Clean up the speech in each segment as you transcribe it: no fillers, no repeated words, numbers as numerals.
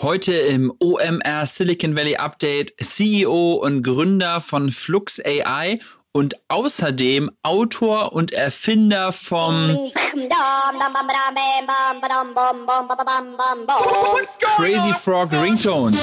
Heute im OMR Silicon Valley Update CEO und Gründer von Flux AI und außerdem Autor und Erfinder vom Crazy Frog Ringtone.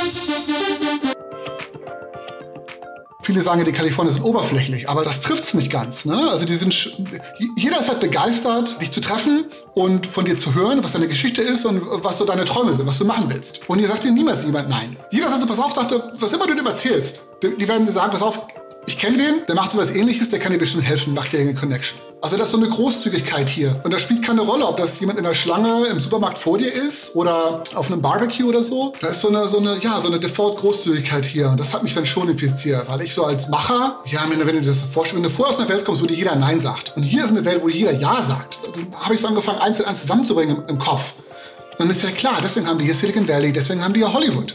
Viele sagen ja, die Kalifornier sind oberflächlich, aber das trifft es nicht ganz. Ne? Also jeder ist halt begeistert, dich zu treffen und von dir zu hören, was deine Geschichte ist und was so deine Träume sind, was du machen willst. Und ihr sagt dir niemals jemand nein. Jeder sagt, pass auf, was immer du dem erzählst, die werden dir sagen, pass auf, ich kenne wen, der macht sowas Ähnliches, der kann dir bestimmt helfen, macht dir eine Connection. Also das ist so eine Großzügigkeit hier. Und das spielt keine Rolle, ob das jemand in der Schlange im Supermarkt vor dir ist oder auf einem Barbecue oder so. Da ist so eine Default-Großzügigkeit hier. Und das hat mich dann schon infiziert, weil ich so als Macher, wenn du dir das vorstellst, wenn du vorher aus einer Welt kommst, wo dir jeder Nein sagt. Und hier ist eine Welt, wo jeder Ja sagt. Dann habe ich so angefangen, eins und eins zusammenzubringen im Kopf. Und dann ist ja klar, deswegen haben die hier Silicon Valley, deswegen haben die ja Hollywood.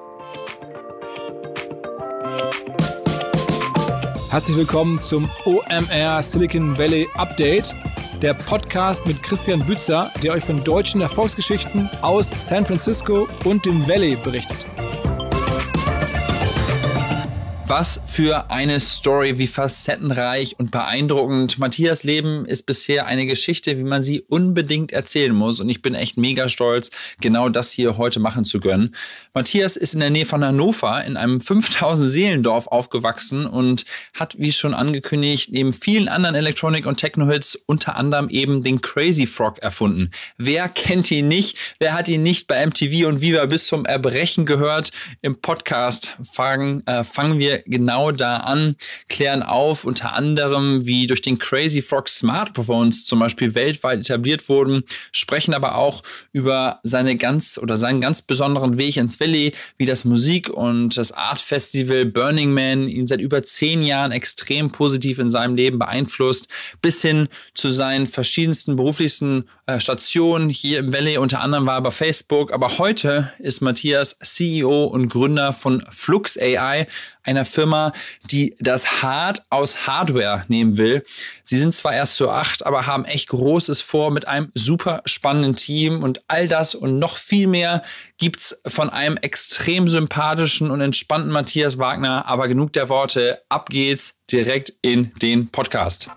Herzlich willkommen zum OMR Silicon Valley Update, der Podcast mit Christian Bützer, der euch von deutschen Erfolgsgeschichten aus San Francisco und dem Valley berichtet. Was für eine Story, wie facettenreich und beeindruckend. Matthias' Leben ist bisher eine Geschichte, wie man sie unbedingt erzählen muss. Und ich bin echt mega stolz, genau das hier heute machen zu können. Matthias ist in der Nähe von Hannover in einem 5000-Seelendorf aufgewachsen und hat, wie schon angekündigt, neben vielen anderen Electronic- und Techno-Hits unter anderem eben den Crazy Frog erfunden. Wer kennt ihn nicht? Wer hat ihn nicht bei MTV und Viva bis zum Erbrechen gehört? Im Podcast fangen wir genau da an, klären auf, unter anderem, wie durch den Crazy Frog Smartphones zum Beispiel weltweit etabliert wurden, sprechen aber auch über seinen ganz besonderen Weg ins Valley, wie das Musik- und das Art-Festival Burning Man ihn seit über 10 Jahren extrem positiv in seinem Leben beeinflusst, bis hin zu seinen verschiedensten beruflichsten Stationen hier im Valley. Unter anderem war er bei Facebook, aber heute ist Matthias CEO und Gründer von Flux AI, einer Firma, die das Hard aus Hardware nehmen will. Sie sind zwar erst zu 8, aber haben echt Großes vor mit einem super spannenden Team, und all das und noch viel mehr gibt's von einem extrem sympathischen und entspannten Matthias Wagner. Aber genug der Worte, ab geht's direkt in den Podcast.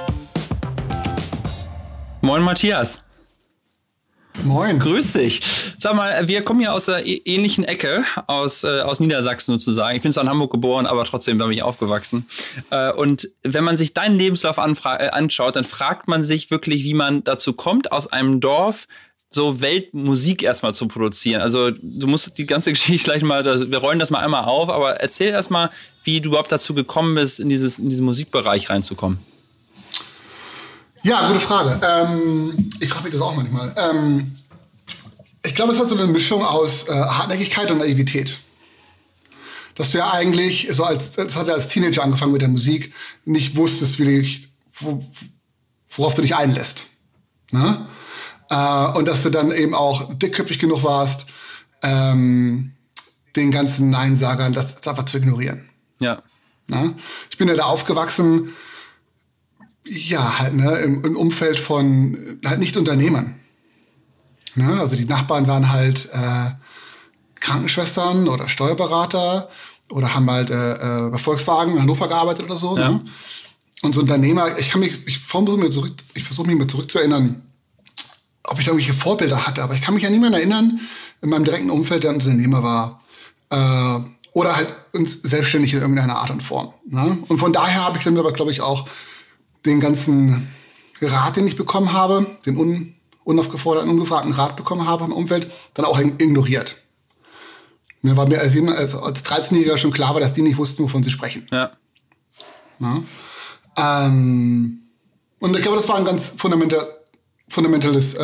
Moin Matthias. Moin. Grüß dich. Sag mal, wir kommen ja aus einer ähnlichen Ecke, aus Niedersachsen sozusagen. Ich bin zwar in Hamburg geboren, aber trotzdem da bin ich aufgewachsen. Und wenn man sich deinen Lebenslauf anschaut, dann fragt man sich wirklich, wie man dazu kommt, aus einem Dorf so Weltmusik erstmal zu produzieren. Also du musst die ganze Geschichte gleich mal, wir rollen das mal einmal auf, aber erzähl erstmal, wie du überhaupt dazu gekommen bist, in diesen Musikbereich reinzukommen. Ja, gute Frage. Ich frage mich das auch manchmal. Ich glaube, es hat so eine Mischung aus Hartnäckigkeit und Naivität. Dass du ja eigentlich, das hat ja als Teenager angefangen mit der Musik, nicht wusstest, worauf du dich einlässt. Ne? Und dass du dann eben auch dickköpfig genug warst, den ganzen Neinsagern das einfach zu ignorieren. Ja. Ne? Ich bin ja da aufgewachsen, im Umfeld von halt Nicht-Unternehmern. Ne? Also die Nachbarn waren halt Krankenschwestern oder Steuerberater oder haben halt bei Volkswagen in Hannover gearbeitet oder so. Ja. Ne? Und so Unternehmer, ich versuche mich mal zurückzuerinnern, ob ich da irgendwelche Vorbilder hatte, aber ich kann mich an niemanden erinnern in meinem direkten Umfeld, der ein Unternehmer war. Oder halt selbstständig in irgendeiner Art und Form. Ne? Und von daher habe ich dann aber, glaube ich, auch den ganzen Rat, den ich bekommen habe, den unaufgeforderten, ungefragten Rat bekommen habe im Umfeld, dann auch ignoriert. Mir war mir als 13-Jähriger schon klar war, dass die nicht wussten, wovon sie sprechen. Ja. Und ich glaube, das war ein ganz fundamentales,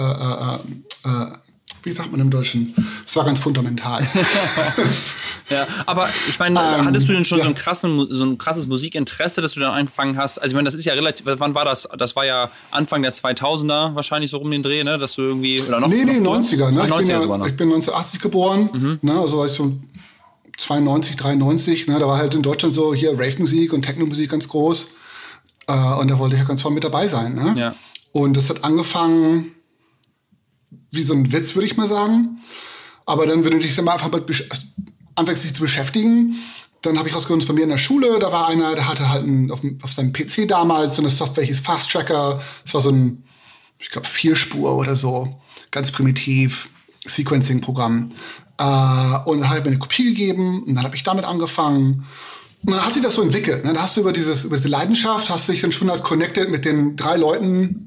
wie sagt man im Deutschen? Es war ganz fundamental. Ja, aber ich meine, hattest du denn schon so ein krasses Musikinteresse, dass du dann angefangen hast? Also ich meine, das ist ja relativ, wann war das? Das war ja Anfang der 2000er wahrscheinlich so rum den Dreh, ne? Dass du irgendwie, oder noch? Nee, 90er. Ne? Ich bin 1980 geboren, ne? Also war ich so 92, 93. Ne? Da war halt in Deutschland so hier Rave-Musik und Techno-Musik ganz groß. Und da wollte ich ja ganz vorne mit dabei sein. Ne? Ja. Und das hat angefangen wie so ein Witz, würde ich mal sagen. Aber dann, wenn du dich mal einfach anfängst, dich zu beschäftigen, dann habe ich rausgefunden, bei mir in der Schule, da war einer, der hatte halt auf seinem PC damals so eine Software, hieß Fast Tracker. Das war so ein, ich glaube, 4-Spur oder so, ganz primitiv, Sequencing-Programm. Und dann hat er mir eine Kopie gegeben und dann habe ich damit angefangen. Und dann hat sich das so entwickelt. Ne? Da hast du über diese Leidenschaft, hast du dich dann schon halt connected mit den 3 Leuten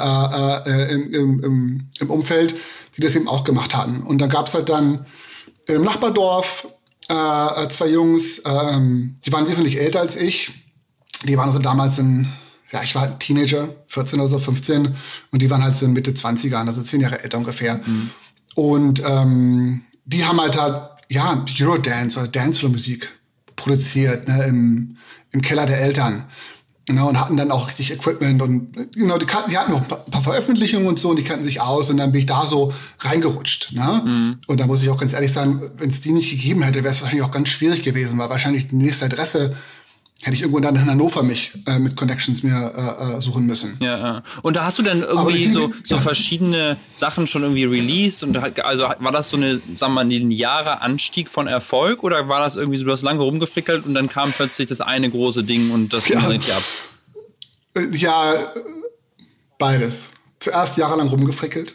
im Umfeld, die das eben auch gemacht hatten. Und dann gab es halt dann im Nachbardorf 2 Jungs, die waren wesentlich älter als ich. Die waren also damals ich war halt ein Teenager, 14 oder so, 15. Und die waren halt so in Mitte 20ern, also 10 Jahre älter ungefähr. Mhm. Und die haben halt Eurodance oder Dancefloor-Musik produziert, ne, im Keller der Eltern. Genau, und hatten dann auch richtig Equipment und genau, die hatten noch ein paar Veröffentlichungen und so und die kannten sich aus und dann bin ich da so reingerutscht. Ne? Mhm. Und da muss ich auch ganz ehrlich sagen, wenn es die nicht gegeben hätte, wäre es wahrscheinlich auch ganz schwierig gewesen, weil wahrscheinlich die nächste Adresse hätte ich irgendwo dann in Hannover mich mit Connections mir suchen müssen. Ja. Und da hast du dann irgendwie so verschiedene Sachen schon irgendwie released und also war das so eine, sagen wir mal, ein Jahre Anstieg von Erfolg oder war das irgendwie so, du hast lange rumgefrickelt und dann kam plötzlich das eine große Ding und das ging richtig ab? Ja, beides. Zuerst jahrelang rumgefrickelt.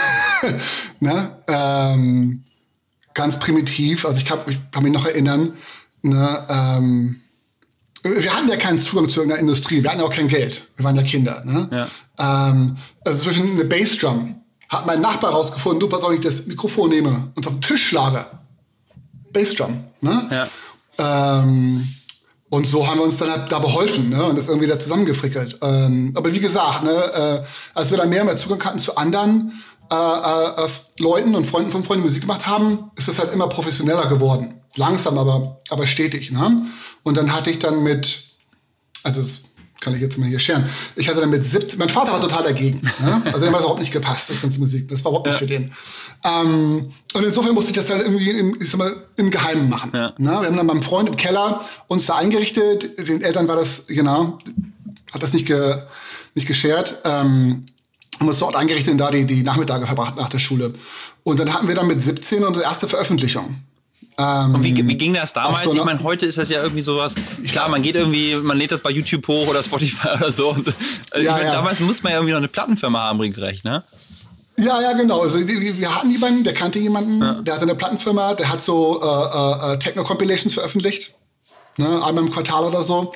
Ne? Ganz primitiv, also ich kann mich noch erinnern, ne? Wir hatten ja keinen Zugang zu irgendeiner Industrie. Wir hatten ja auch kein Geld. Wir waren ja Kinder. Ne? Ja. Also zwischen eine Bassdrum hat mein Nachbar rausgefunden, du, pass auf, ich das Mikrofon nehme und auf den Tisch schlage. Bassdrum. Ne? Ja. Und so haben wir uns dann halt da beholfen, ne? Und das irgendwie da zusammengefrickelt. Aber wie gesagt, ne, als wir dann mehr und mehr Zugang hatten zu anderen Leuten und Freunden von Freunden, die Musik gemacht haben, ist es halt immer professioneller geworden. Langsam, aber stetig. Ne? Und dann hatte ich dann also das kann ich jetzt mal hier scheren, ich hatte dann mit 17, mein Vater war total dagegen. Ne? Also dem hat es überhaupt nicht gepasst, das ganze Musik. Das war überhaupt nicht für den. Und insofern musste ich das dann irgendwie im Geheimen machen. Ja. Ne? Wir haben dann beim Freund im Keller uns da eingerichtet. Den Eltern war das, hat das nicht geschert. Haben uns dort eingerichtet und da die Nachmittage verbracht nach der Schule. Und dann hatten wir dann mit 17 unsere erste Veröffentlichung. Und wie ging das damals? Ich meine, heute ist das ja irgendwie sowas, klar, man lädt das bei YouTube hoch oder Spotify oder so. Und, damals muss man ja irgendwie noch eine Plattenfirma haben, regelrecht, ne? Ja, genau. Also wir hatten jemanden, der kannte jemanden, der hatte eine Plattenfirma, der hat so Techno-Compilations veröffentlicht, ne, einmal im Quartal oder so.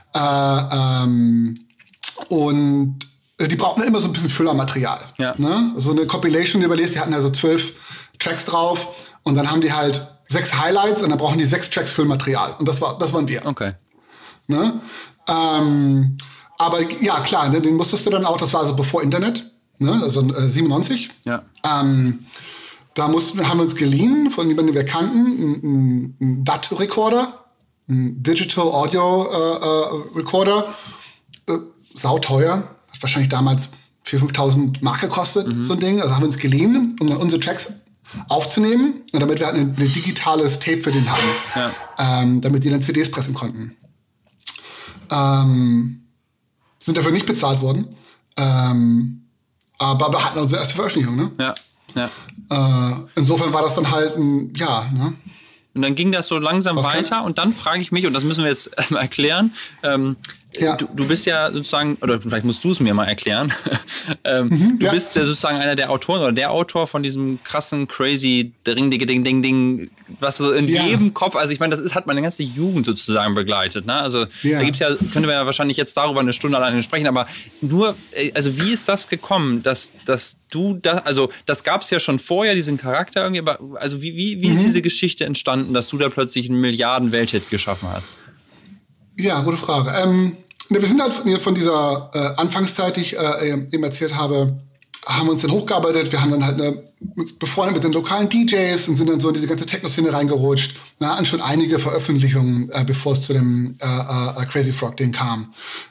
Und die brauchten immer so ein bisschen Füllermaterial. Ja. Ne? So eine Compilation, die überlegst, die hatten also 12 Tracks drauf und dann haben die halt 6 Highlights und dann brauchen die 6 Tracks Füllmaterial. Und das waren wir. Okay. Ne? Aber ja, klar, ne, den musstest du dann auch, das war also bevor Internet, ne? Also 97. Ja. Da haben wir uns geliehen von jemandem, den wir kannten, einen DAT-Recorder, einen Digital Audio Recorder, sauteuer, hat wahrscheinlich damals 4.000, 5.000 Mark gekostet, so ein Ding. Also haben wir uns geliehen, um dann unsere Tracks aufzunehmen, und damit wir halt ein digitales Tape für den hatten, damit die dann CDs pressen konnten. Sind dafür nicht bezahlt worden, aber wir hatten unsere erste Veröffentlichung. Ne? Ja. Insofern war das dann halt ne? Und dann ging das so langsam weiter und dann frage ich mich, und das müssen wir jetzt erstmal erklären, du bist ja sozusagen, oder vielleicht musst du es mir mal erklären, du bist ja sozusagen einer der Autoren oder der Autor von diesem krassen, crazy Ding, was so in jedem Kopf, also ich meine, hat meine ganze Jugend sozusagen begleitet. Ne? Also da gibt's können wir ja wahrscheinlich jetzt darüber eine Stunde alleine sprechen, aber also wie ist das gekommen, dass du da, also das gab es ja schon vorher, diesen Charakter irgendwie, aber also wie ist diese Geschichte entstanden, dass du da plötzlich einen Milliarden-Welthit geschaffen hast? Ja, gute Frage. Wir sind halt von dieser Anfangszeit, die ich eben erzählt habe, haben wir uns dann hochgearbeitet. Wir haben dann halt befreundet mit den lokalen DJs und sind dann so in diese ganze Techno-Szene reingerutscht. Hatten schon einige Veröffentlichungen, bevor es zu dem Crazy Frog-Ding kam.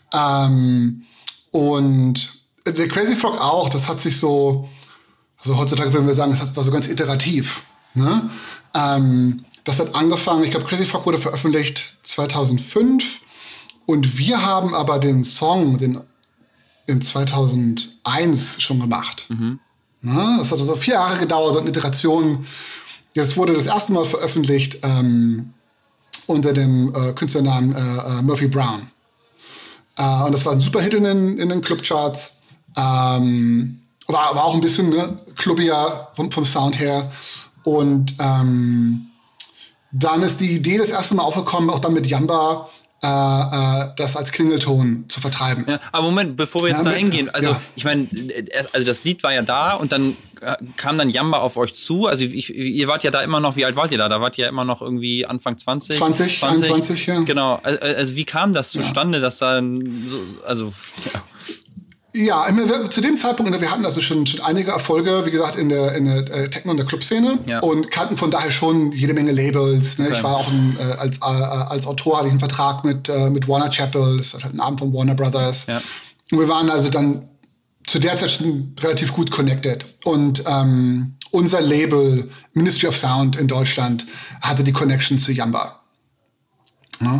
Und der Crazy Frog auch, das hat sich so, also heutzutage würden wir sagen, das war so ganz iterativ. Ne? Das hat angefangen, ich glaube, Crazy Frog wurde veröffentlicht 2005. Und wir haben aber den Song in 2001 schon gemacht. Mhm. Na, das hat also 4 Jahre gedauert und eine Iteration. Das wurde das erste Mal veröffentlicht unter dem Künstlernamen Murphy Brown. Und das war ein Superhit in den Clubcharts. War auch ein bisschen clubbiger vom Sound her. Und dann ist die Idee das erste Mal aufgekommen, auch dann mit Jamba, das als Klingelton zu vertreiben. Ja, aber Moment, bevor wir jetzt da hingehen, also ich meine, also das Lied war ja da und dann kam dann Jamba auf euch zu. Also ihr wart ja da immer noch, wie alt wart ihr da? Da wart ihr ja immer noch irgendwie Anfang 20? 21, ja. Genau, also wie kam das zustande, dass da so, also... Ja. Ja, zu dem Zeitpunkt, wir hatten also schon einige Erfolge, wie gesagt, in der Techno- und der Clubszene und kannten von daher schon jede Menge Labels. Ne? Okay. Ich war auch als Autor hatte ich einen Vertrag mit Warner Chappell, das ist halt ein Abend von Warner Brothers. Ja. Und wir waren also dann zu der Zeit schon relativ gut connected. Und unser Label, Ministry of Sound in Deutschland, hatte die Connection zu Jamba. Ja?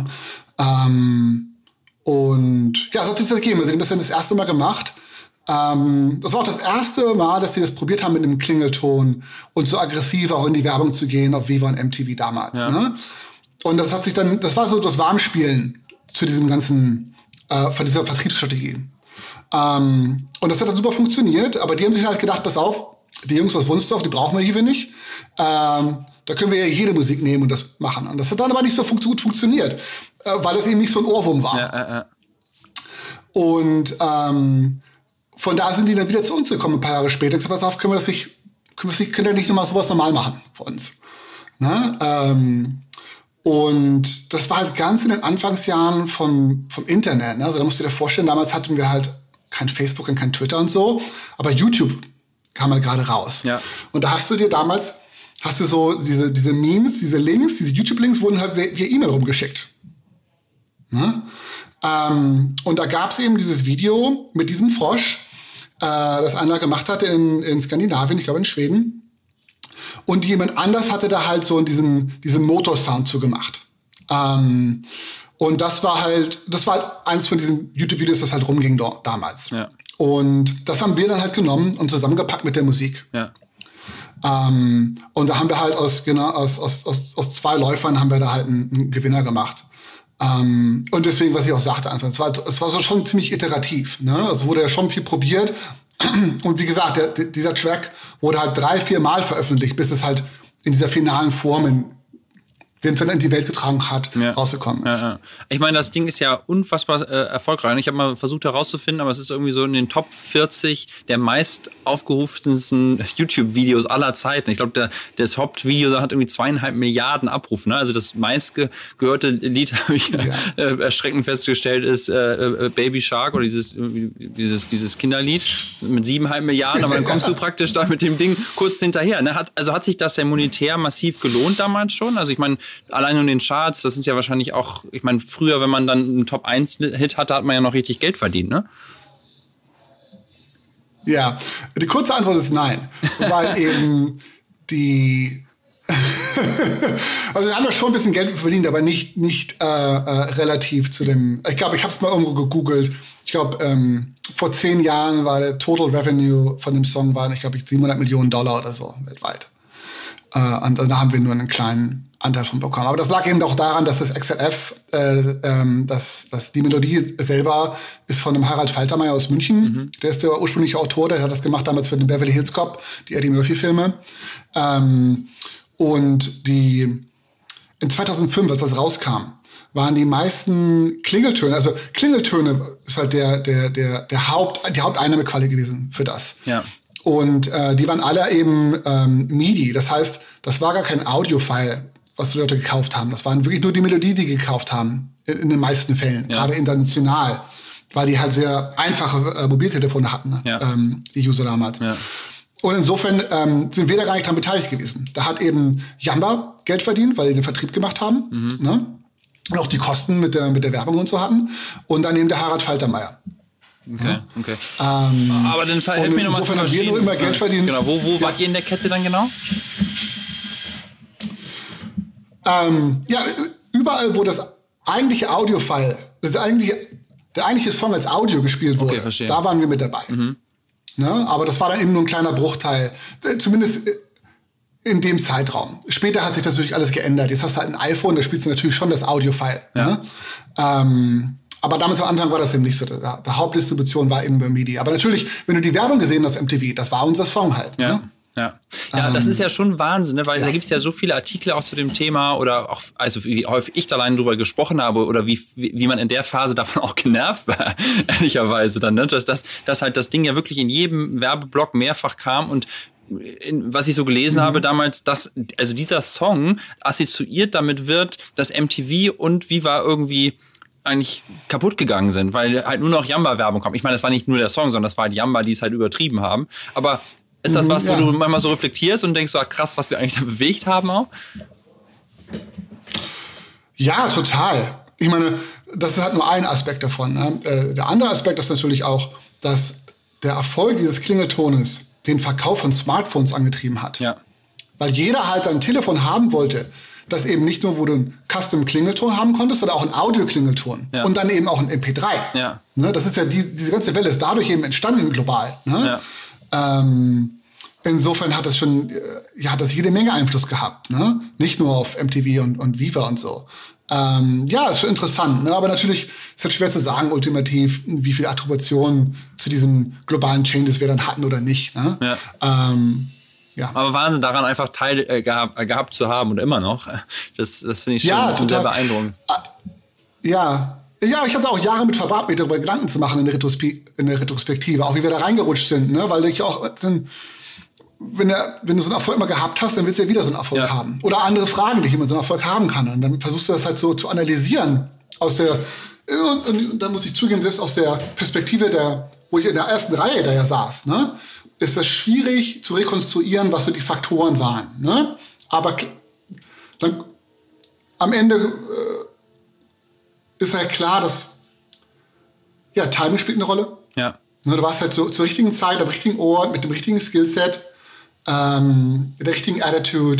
Und ja, so hat sich das gegeben. Also, die haben das dann das erste Mal gemacht. Das war auch das erste Mal, dass sie das probiert haben mit einem Klingelton und so aggressiv auch in die Werbung zu gehen auf Viva und MTV damals. Ja. Ne? Und das war so das Warmspielen zu diesem ganzen, von dieser Vertriebsstrategie. Und das hat dann super funktioniert, aber die haben sich halt gedacht, pass auf, die Jungs aus Wunstorf, die brauchen wir hier nicht. Da können wir ja jede Musik nehmen und das machen. Und das hat dann aber nicht so gut funktioniert, weil es eben nicht so ein Ohrwurm war. Ja. Und von da sind die dann wieder zu uns gekommen, ein paar Jahre später. Ich gesagt, pass auf, können wir nicht nochmal sowas normal machen für uns. Ne? Und das war halt ganz in den Anfangsjahren vom Internet. Ne? Also da musst du dir vorstellen, damals hatten wir halt kein Facebook und kein Twitter und so, aber YouTube kam halt gerade raus. Ja. Und da hast du so diese Memes, diese Links, diese YouTube-Links wurden halt via E-Mail rumgeschickt. Ne? Und da gab es eben dieses Video mit diesem Frosch, das einer gemacht hatte in Skandinavien, ich glaube in Schweden. Und jemand anders hatte da halt so diesen Motorsound zugemacht. Und das war halt eins von diesen YouTube-Videos, das halt rumging damals. Ja. Und das haben wir dann halt genommen und zusammengepackt mit der Musik. Ja. Und da haben wir halt aus 2 Läufern haben wir da halt einen Gewinner gemacht. Und deswegen, was ich auch sagte anfangs, es war so schon ziemlich iterativ. Ne? Also wurde ja schon viel probiert. Und wie gesagt, dieser Track wurde halt 3-4 Mal veröffentlicht, bis es halt in dieser finalen Form, den es dann in die Welt getragen hat, rausgekommen ist. Ja. Ich meine, das Ding ist ja unfassbar erfolgreich. Ich habe mal versucht herauszufinden, aber es ist irgendwie so in den Top 40 der meist aufgerufensten YouTube-Videos aller Zeiten. Ich glaube, das Hauptvideo hat irgendwie 2,5 Milliarden Abrufe. Ne? Also das meistgehörte Lied, habe ich erschreckend festgestellt, ist Baby Shark oder dieses Kinderlied mit 7,5 Milliarden. Aber dann kommst du praktisch da mit dem Ding kurz hinterher. Ne? Hat sich das ja monetär massiv gelohnt damals schon? Also ich meine, allein in den Charts, das sind ja wahrscheinlich auch, ich meine, früher, wenn man dann einen Top-1-Hit hatte, hat man ja noch richtig Geld verdient, ne? Ja, die kurze Antwort ist nein, weil eben also wir haben ja schon ein bisschen Geld verdient, aber nicht relativ zu dem, ich glaube, ich habe es mal irgendwo gegoogelt, ich glaube, vor 10 Jahren war der Total Revenue von dem Song, ich glaube, $700 Millionen oder so weltweit. Und da haben wir nur einen kleinen Anteil von bekommen. Aber das lag eben auch daran, dass das XLF, dass die Melodie selber ist von dem Harald Faltermeier aus München. Mhm. Der ist der ursprüngliche Autor, der hat das gemacht damals für den Beverly Hills Cop, die Eddie Murphy-Filme. Und in 2005, als das rauskam, waren die meisten Klingeltöne, also Klingeltöne ist halt die Haupteinnahmequelle gewesen für das. Ja. Und die waren alle eben MIDI. Das heißt, das war gar kein Audio-File, was die Leute gekauft haben. Das waren wirklich nur die Melodie, die gekauft haben. In den meisten Fällen. Ja. Gerade international. Weil die halt sehr einfache Mobiltelefone hatten. Ne? Die User damals. Ja. Und insofern sind wir da gar nicht dran beteiligt gewesen. Da hat eben Jamba Geld verdient, weil die den Vertrieb gemacht haben. Mhm. Ne? Und auch die Kosten mit der Werbung und so hatten. Und dann eben der Harald Faltermeier. Okay. Aber dann helf mir nochmal zu verstehen. Insofern haben wir nur immer Geld verdient. Genau. Wo wart ihr in der Kette dann genau? Überall, wo das eigentliche Audio-File, der eigentliche Song als Audio gespielt wurde, da waren wir mit dabei. Mhm. Ne? Aber das war dann eben nur ein kleiner Bruchteil. Zumindest in dem Zeitraum. Später hat sich das natürlich alles geändert. Jetzt hast du halt ein iPhone, da spielst du natürlich schon das Audio-File. Ja. Ne? Aber damals am Anfang war das eben nicht so. Der Hauptdistribution war eben bei MIDI. Aber natürlich, wenn du die Werbung gesehen hast, MTV, das war unser Song halt. Ja. Ne? Ja, das ist ja schon Wahnsinn, ne? Weil da gibt es ja so viele Artikel auch zu dem Thema oder auch, also wie häufig ich da allein drüber gesprochen habe oder wie man in der Phase davon auch genervt war, ehrlicherweise dann, ne? Dass halt das Ding ja wirklich in jedem Werbeblock mehrfach kam und was ich so gelesen habe damals, dass also dieser Song assoziiert damit wird, dass MTV und Viva irgendwie eigentlich kaputt gegangen sind, weil halt nur noch Jamba-Werbung kommt. Ich meine, das war nicht nur der Song, sondern das war halt Jamba, die es halt übertrieben haben. Aber ist das was, wo du manchmal so reflektierst und denkst so, krass, was wir eigentlich da bewegt haben auch? Ja, total. Ich meine, das ist halt nur ein Aspekt davon. Ne? Der andere Aspekt ist natürlich auch, dass der Erfolg dieses Klingeltones den Verkauf von Smartphones angetrieben hat. Ja. Weil jeder halt ein Telefon haben wollte, das eben nicht nur, wo du einen Custom-Klingelton haben konntest, sondern auch einen Audio-Klingelton. Ja. Und dann eben auch ein MP3. Ja. Ne? Das ist ja diese ganze Welle ist dadurch eben entstanden global. Ne? Ja. Insofern hat das schon, hat das jede Menge Einfluss gehabt. Ne? Nicht nur auf MTV und Viva und so. Ist schon interessant. Ne? Aber natürlich ist es halt schwer zu sagen, ultimativ, wie viel Attribution zu diesen globalen Changes wir dann hatten oder nicht. Ne? Ja. Ja. Aber Wahnsinn, daran einfach Teil gehabt zu haben und immer noch. Das finde ich schon sehr beeindruckend. Ja, ich habe da auch Jahre mit verbracht, mir darüber Gedanken zu machen in der Retrospektive, auch wie wir da reingerutscht sind. Ne? Weil ich auch, wenn du so einen Erfolg immer gehabt hast, dann willst du ja wieder so einen Erfolg haben. Oder andere Fragen, die jemand so einen Erfolg haben kann. Und dann versuchst du das halt so zu analysieren. Und dann muss ich zugeben, selbst aus der Perspektive, wo ich in der ersten Reihe da ja saß, ne? Ist das schwierig zu rekonstruieren, was so die Faktoren waren. Ne? Aber dann am Ende ist halt klar, dass Timing spielt eine Rolle. Ja. Ne, du warst halt zur richtigen Zeit, am richtigen Ort, mit dem richtigen Skillset, mit der richtigen Attitude.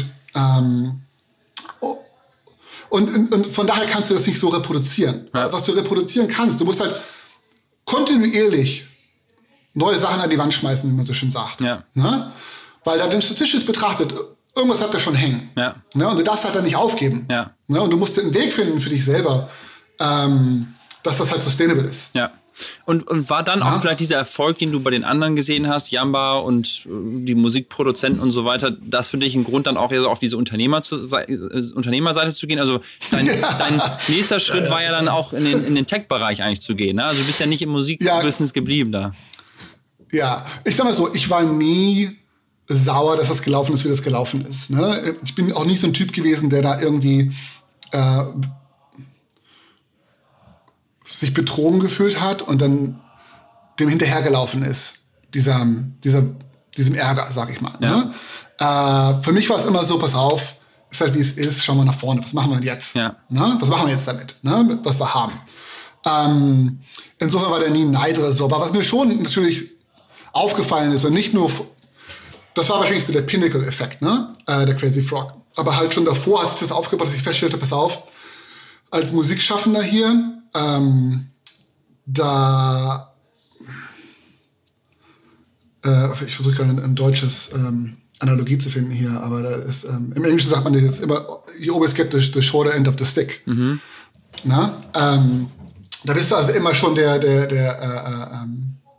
Und von daher kannst du das nicht so reproduzieren. Ja. Was du reproduzieren kannst, du musst halt kontinuierlich neue Sachen an die Wand schmeißen, wie man so schön sagt. Ja. Ne? Weil da den statistisch betrachtet, irgendwas habt ihr schon hängen. Ja. Ne? Und du darfst halt dann nicht aufgeben. Ja. Ne? Und du musst einen Weg finden für dich selber, dass das halt sustainable ist. Ja. Und war dann auch vielleicht dieser Erfolg, den du bei den anderen gesehen hast, Jamba und die Musikproduzenten und so weiter, das für dich ein Grund, dann auch auf diese Unternehmerseite zu gehen? Also dein nächster Schritt war ja dann auch in den Tech-Bereich eigentlich zu gehen. Ne? Also du bist ja nicht im Musikbusiness geblieben da. Ja, ich sag mal so, ich war nie sauer, dass das gelaufen ist, wie das gelaufen ist. Ne? Ich bin auch nicht so ein Typ gewesen, der da irgendwie sich betrogen gefühlt hat und dann dem hinterhergelaufen ist. Diesem Ärger, sag ich mal. Ja. Ne? Für mich war es immer so, pass auf, ist halt wie es ist, schauen wir nach vorne, was machen wir jetzt? Ja. Ne? Was machen wir jetzt damit, ne? Was wir haben? Insofern war da nie Neid oder so, aber was mir schon natürlich aufgefallen ist und nicht nur, das war wahrscheinlich so der Pinnacle-Effekt, ne? Der Crazy Frog. Aber halt schon davor hat sich das aufgebaut, dass ich feststellte, pass auf, als Musikschaffender hier, ich versuche gerade ein deutsches Analogie zu finden hier, aber da ist, im Englischen sagt man jetzt immer, you always get the shorter end of the stick. Mhm. Na? Da bist du also immer schon der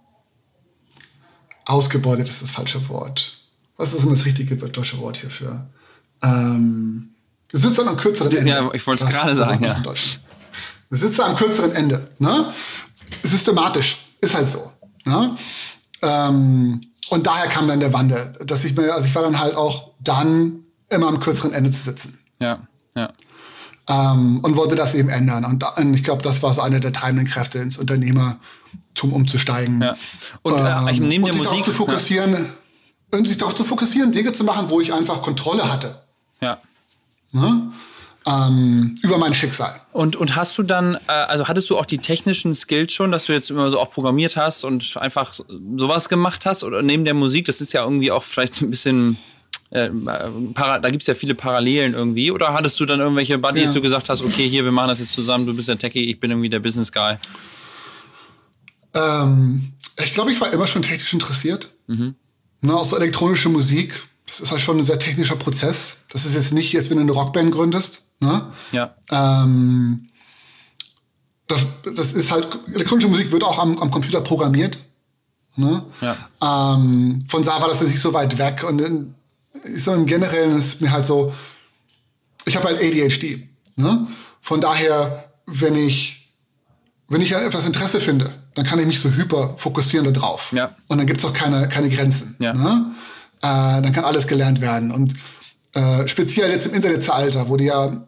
ausgebeutet ist das falsche Wort. Was ist denn das richtige deutsche Wort hierfür? Du sitzt an einem kürzeren Ende. Ja, ich wollte es gerade sagen, ja. Du sitzt am kürzeren Ende. Ne? Systematisch. Ist halt so. Ne? Und daher kam dann der Wandel. Dass ich war dann halt auch dann immer am kürzeren Ende zu sitzen. Ja, ja. Und wollte das eben ändern. Und ich glaube, das war so eine der treibenden Kräfte, ins Unternehmertum umzusteigen. Ja. Und neben der Musik... sich darauf zu fokussieren, Dinge zu machen, wo ich einfach Kontrolle hatte. Ja. Ne? Über mein Schicksal. Und hast du dann, hattest du auch die technischen Skills schon, dass du jetzt immer so auch programmiert hast und einfach sowas gemacht hast? Oder neben der Musik, das ist ja irgendwie auch vielleicht so ein bisschen, da gibt es ja viele Parallelen irgendwie. Oder hattest du dann irgendwelche Buddies, du gesagt hast, okay, hier, wir machen das jetzt zusammen, du bist der Techie, ich bin irgendwie der Business Guy? Ich glaube, ich war immer schon technisch interessiert. Mhm. Ne, auch so elektronische Musik das ist halt schon ein sehr technischer Prozess. Das ist jetzt nicht, als wenn du eine Rockband gründest. Ne? Ja. Das ist halt, elektronische Musik wird auch am Computer programmiert. Ne? Ja. Von da war das jetzt nicht so weit weg. Und im Generellen ist mir halt so, ich habe halt ADHD. Ne? Von daher, wenn ich an etwas Interesse finde, dann kann ich mich so hyper fokussieren da drauf. Ja. Und dann gibt es auch keine Grenzen. Ja. Ne? Dann kann alles gelernt werden. Und speziell jetzt im Internetzeitalter, wo du ja,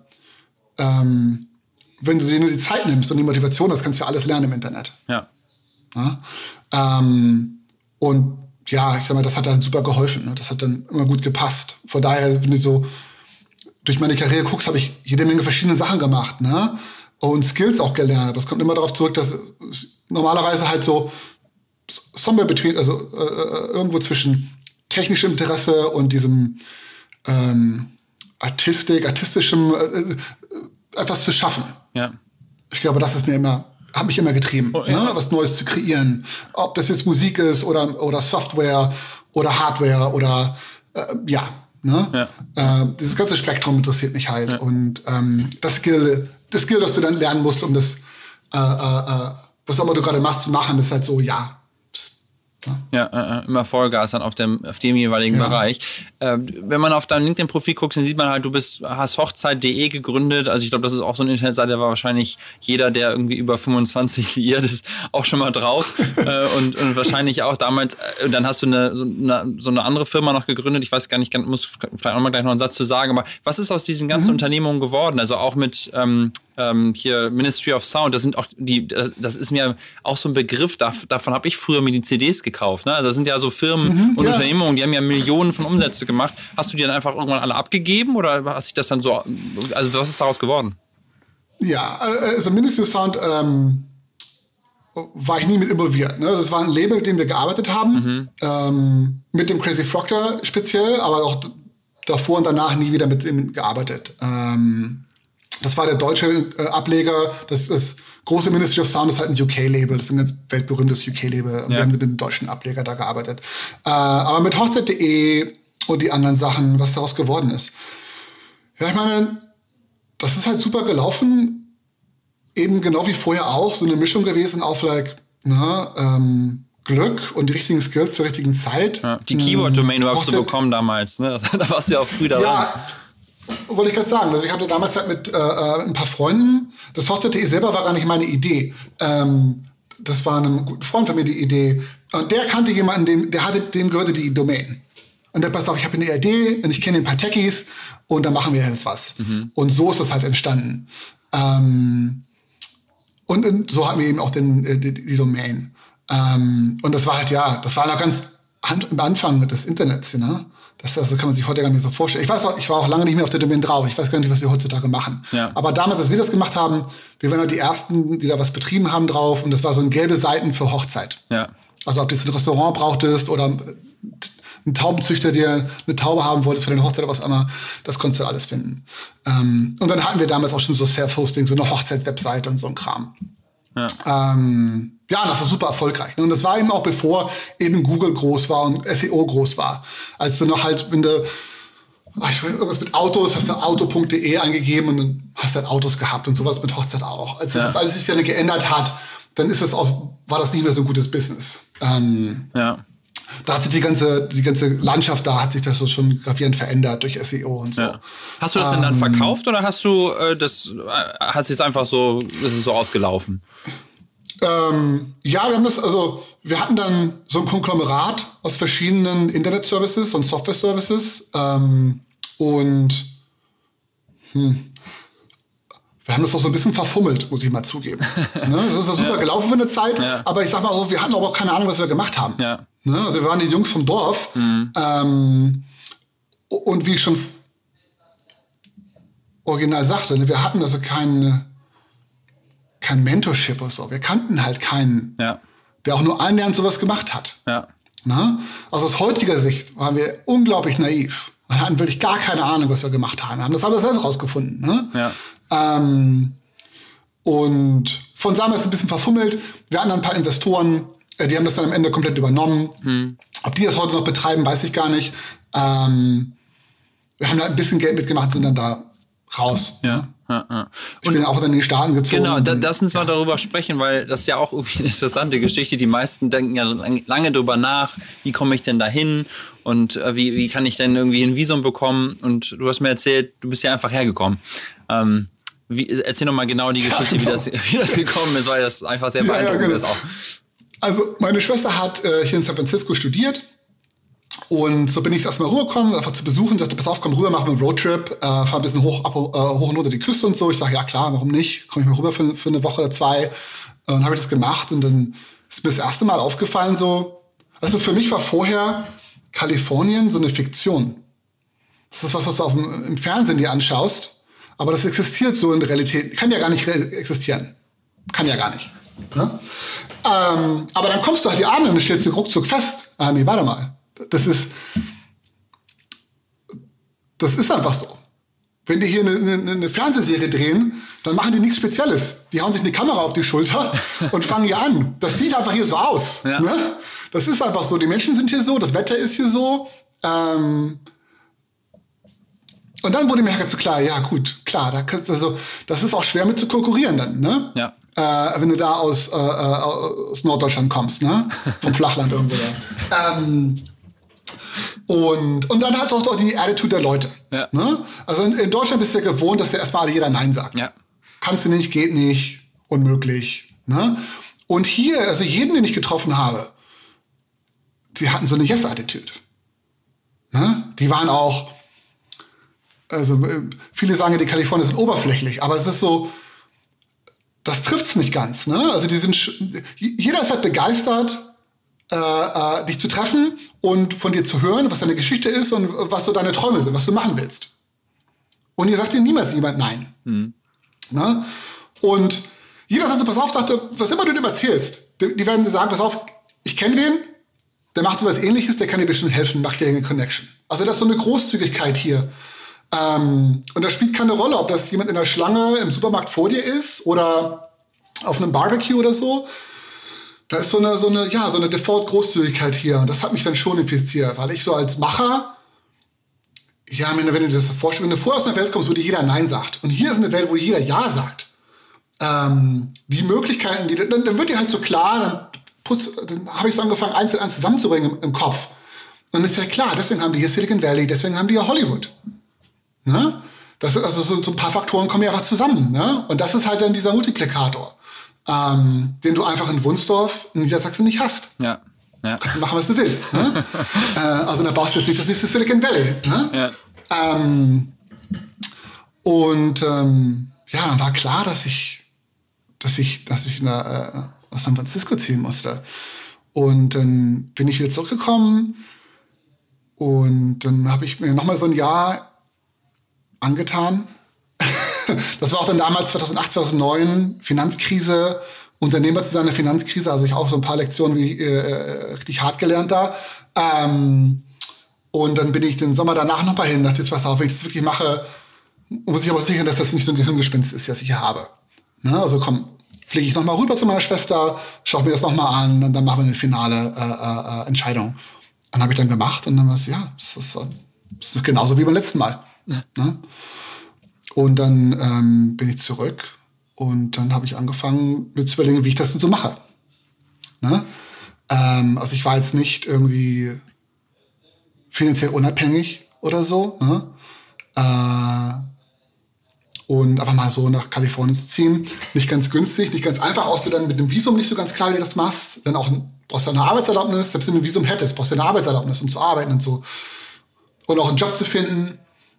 wenn du dir nur die Zeit nimmst und die Motivation hast, kannst du ja alles lernen im Internet. Ja. Ja? Und ja, ich sag mal, das hat dann super geholfen. Ne? Das hat dann immer gut gepasst. Von daher, wenn du so durch meine Karriere guckst, habe ich jede Menge verschiedene Sachen gemacht. Ne? Und Skills auch gelernt. Aber es kommt immer darauf zurück, dass es normalerweise halt so somewhere between, also irgendwo zwischen technischem Interesse und diesem artistischem etwas zu schaffen. Ja. Ich glaube, das ist hat mich immer getrieben, ne? Was Neues zu kreieren. Ob das jetzt Musik ist oder Software oder Hardware oder Ne? Ja. Dieses ganze Spektrum interessiert mich halt. Ja. Und das Skill, das du dann lernen musst, um das, was auch immer du gerade machst, zu machen, ist halt so, immer Vollgas dann auf dem jeweiligen Bereich. Wenn man auf dein LinkedIn-Profil guckt, dann sieht man halt, du hast hochzeit.de gegründet. Also ich glaube, das ist auch so eine Internetseite, da war wahrscheinlich jeder, der irgendwie über 25 liiert ist, auch schon mal drauf. und wahrscheinlich auch damals, dann hast du so eine andere Firma noch gegründet. Ich weiß gar nicht, muss vielleicht auch mal gleich noch einen Satz zu sagen, aber was ist aus diesen ganzen Unternehmungen geworden? Also auch mit hier Ministry of Sound, das ist mir auch so ein Begriff, davon habe ich früher mir die CDs gekauft. Ne? Also das sind ja so Firmen und Unternehmungen, die haben ja Millionen von Umsätze gemacht. Hast du die dann einfach irgendwann alle abgegeben oder hat sich das dann so, also was ist daraus geworden? Ja, also Ministry of Sound war ich nie mit involviert. Ne? Das war ein Label, mit dem wir gearbeitet haben, mit dem Crazy Frog da speziell, aber auch davor und danach nie wieder mit ihm gearbeitet. Das war der deutsche Ableger. Das große Ministry of Sound ist halt ein UK-Label. Das ist ein ganz weltberühmtes UK-Label. Ja. Wir haben mit dem deutschen Ableger da gearbeitet. Aber mit Hochzeit.de und die anderen Sachen, was daraus geworden ist. Ja, ich meine, das ist halt super gelaufen. Eben genau wie vorher auch. So eine Mischung gewesen auf Glück und die richtigen Skills zur richtigen Zeit. Ja, die Keyword-Domain überhaupt zu bekommen damals. Ne? Da warst du ja auch früh dabei. Ja, wollte ich gerade sagen. Also ich hatte damals halt mit ein paar Freunden, das Hochzeit.de selber war gar nicht meine Idee. Das war einem guten Freund von mir die Idee. Und der kannte jemanden, dem gehörte die Domain. Und der passt auf, ich habe eine Idee und ich kenne ein paar Techies und dann machen wir jetzt was. Und so ist das halt entstanden. Und so hatten wir eben auch die Domain. Und das war halt, das war noch ganz am Anfang des Internets, ne? Das kann man sich heute gar nicht so vorstellen. Ich war auch lange nicht mehr auf der Domain drauf. Ich weiß gar nicht, was wir heutzutage machen. Ja. Aber damals, als wir das gemacht haben, wir waren halt die Ersten, die da was betrieben haben drauf. Und das war so ein gelbe Seiten für Hochzeit. Ja. Also ob du ein Restaurant brauchtest oder ein Taubenzüchter, der eine Taube haben wolltest für deine Hochzeit oder was auch immer, das konntest du alles finden. Und dann hatten wir damals auch schon so Self-Hosting, so eine Hochzeitswebseite und so ein Kram. Ja. Das war super erfolgreich. Und das war eben auch bevor eben Google groß war und SEO groß war. Als du noch halt, wenn du irgendwas mit Autos, hast du auto.de eingegeben und dann hast du halt Autos gehabt und sowas mit Hochzeit auch. Als das alles sich dann geändert hat, dann war das nicht mehr so ein gutes Business. Da hat sich die ganze Landschaft hat sich das so schon gravierend verändert durch SEO und so. Ja. Hast du das denn dann verkauft oder hast du hat es einfach so, ist es so ausgelaufen? Wir hatten dann so ein Konglomerat aus verschiedenen Internet-Services und Software-Services und wir haben das auch so ein bisschen verfummelt, muss ich mal zugeben. Ne? Das ist ja super gelaufen für eine Zeit, aber ich sag mal so, wir hatten aber auch keine Ahnung, was wir gemacht haben. Ja. Ne? Also wir waren die Jungs vom Dorf und wie ich schon original sagte, wir hatten also kein Mentorship oder so. Wir kannten halt keinen, der auch nur annähernd sowas gemacht hat. Ja. Ne? Also aus heutiger Sicht waren wir unglaublich naiv. Wir hatten wirklich gar keine Ahnung, was wir gemacht haben. Wir haben das alles selbst rausgefunden. Ne? Ja. Und von damals ein bisschen verfummelt. Wir hatten ein paar Investoren, die haben das dann am Ende komplett übernommen. Ob die das heute noch betreiben, weiß ich gar nicht. Wir haben da ein bisschen Geld mitgemacht, sind dann da raus. Ja. Ich bin auch dann in die Staaten gezogen. Genau, lass uns mal darüber sprechen, weil das ist ja auch irgendwie eine interessante Geschichte. Die meisten denken ja lange drüber nach, wie komme ich denn da hin und wie kann ich denn irgendwie ein Visum bekommen? Und du hast mir erzählt, du bist ja einfach hergekommen. Erzähl nochmal genau die Geschichte, genau. Wie das gekommen ist, weil das einfach sehr beeindruckend ist auch. Also meine Schwester hat hier in San Francisco studiert. Und so bin ich erstmal rübergekommen, einfach zu besuchen. Ich dachte, pass auf, komm rüber, machen wir einen Roadtrip, fahr ein bisschen hoch und runter die Küste und so. Ich sage, ja klar, warum nicht? Komme ich mal rüber für eine Woche oder zwei. Und dann habe ich das gemacht und dann ist mir das erste Mal aufgefallen so, also für mich war vorher Kalifornien so eine Fiktion. Das ist was du im Fernsehen dir anschaust, aber das existiert so in der Realität. Kann ja gar nicht existieren. Kann ja gar nicht. Ne? Aber dann kommst du halt hier an und dann stellst du ruckzuck fest, nee, warte mal. Das ist einfach so. Wenn die hier eine Fernsehserie drehen, dann machen die nichts Spezielles. Die hauen sich eine Kamera auf die Schulter und fangen hier an. Das sieht einfach hier so aus. Ja. Ne? Das ist einfach so. Die Menschen sind hier so, das Wetter ist hier so. Und dann wurde mir halt so klar, ja gut, klar, das ist auch schwer mit zu konkurrieren dann. Ne? Ja. Wenn du da aus Norddeutschland kommst, ne? Vom Flachland irgendwo da. Und dann hat auch die Attitude der Leute. Ja. Ne? Also in Deutschland bist du ja gewohnt, dass ja erstmal jeder Nein sagt. Ja. Kannst du nicht, geht nicht, unmöglich. Ne? Und hier, also jeden, den ich getroffen habe, die hatten so eine Yes-Attitude. Ne? Die waren auch, also viele sagen ja, die Kalifornier sind oberflächlich, aber es ist so, das trifft es nicht ganz. Ne? Also jeder ist halt begeistert, dich zu treffen und von dir zu hören, was deine Geschichte ist und was so deine Träume sind, was du machen willst. Und ihr sagt dir niemals jemand Nein. Mhm. Ne? Und jeder sagt so, pass auf, was immer du dem erzählst, die werden dir sagen, pass auf, ich kenne wen, der macht sowas Ähnliches, der kann dir bestimmt helfen, macht dir eine Connection. Also das ist so eine Großzügigkeit hier. Und das spielt keine Rolle, ob das jemand in der Schlange im Supermarkt vor dir ist oder auf einem Barbecue oder so. Da ist so eine Default-Großzügigkeit hier. Und das hat mich dann schon infiziert, weil ich so als Macher, ja, wenn du dir das vorstellst, wenn du vorher aus einer Welt kommst, wo dir jeder Nein sagt. Und hier ist eine Welt, wo jeder Ja sagt. Die Möglichkeiten, dann wird dir halt so klar, dann habe ich so angefangen, eins und eins zusammenzubringen im Kopf. Und ist ja klar, deswegen haben die hier Silicon Valley, deswegen haben die hier Hollywood. Ne? Also so ein paar Faktoren kommen ja einfach zusammen. Ne? Und das ist halt dann dieser Multiplikator. Den du einfach in Wunsdorf in Niedersachsen nicht hast. Ja. Kannst du machen, was du willst. Ne? Also dann baust du jetzt nicht das nächste Silicon Valley. Ne? Ja. Dann war klar, dass ich nach San Francisco ziehen musste. Und dann bin ich wieder zurückgekommen und dann habe ich mir nochmal so ein Jahr angetan. Das war auch dann damals 2008, 2009, Finanzkrise, Unternehmer zu sein in der Finanzkrise. Also ich auch so ein paar Lektionen richtig hart gelernt da. Und dann bin ich den Sommer danach noch mal hin. Dachte, pass auf, wenn ich das wirklich mache, muss ich aber sichern, dass das nicht so ein Gehirngespinst ist, was ich hier habe. Ne? Also komm, fliege ich noch mal rüber zu meiner Schwester, schaue mir das noch mal an und dann machen wir eine finale Entscheidung. Und habe ich dann gemacht und dann war es, ja, das ist genauso wie beim letzten Mal. Ja. Ne? Und dann bin ich zurück und dann habe ich angefangen, mir zu überlegen, wie ich das denn so mache. Ne? Also ich war jetzt nicht irgendwie finanziell unabhängig oder so. Ne? Und einfach mal so nach Kalifornien zu ziehen. Nicht ganz günstig, nicht ganz einfach. Auch du dann mit dem Visum nicht so ganz klar, wie du das machst. Dann auch brauchst du eine Arbeitserlaubnis. Selbst wenn du ein Visum hättest, brauchst du eine Arbeitserlaubnis, um zu arbeiten und so. Und auch einen Job zu finden.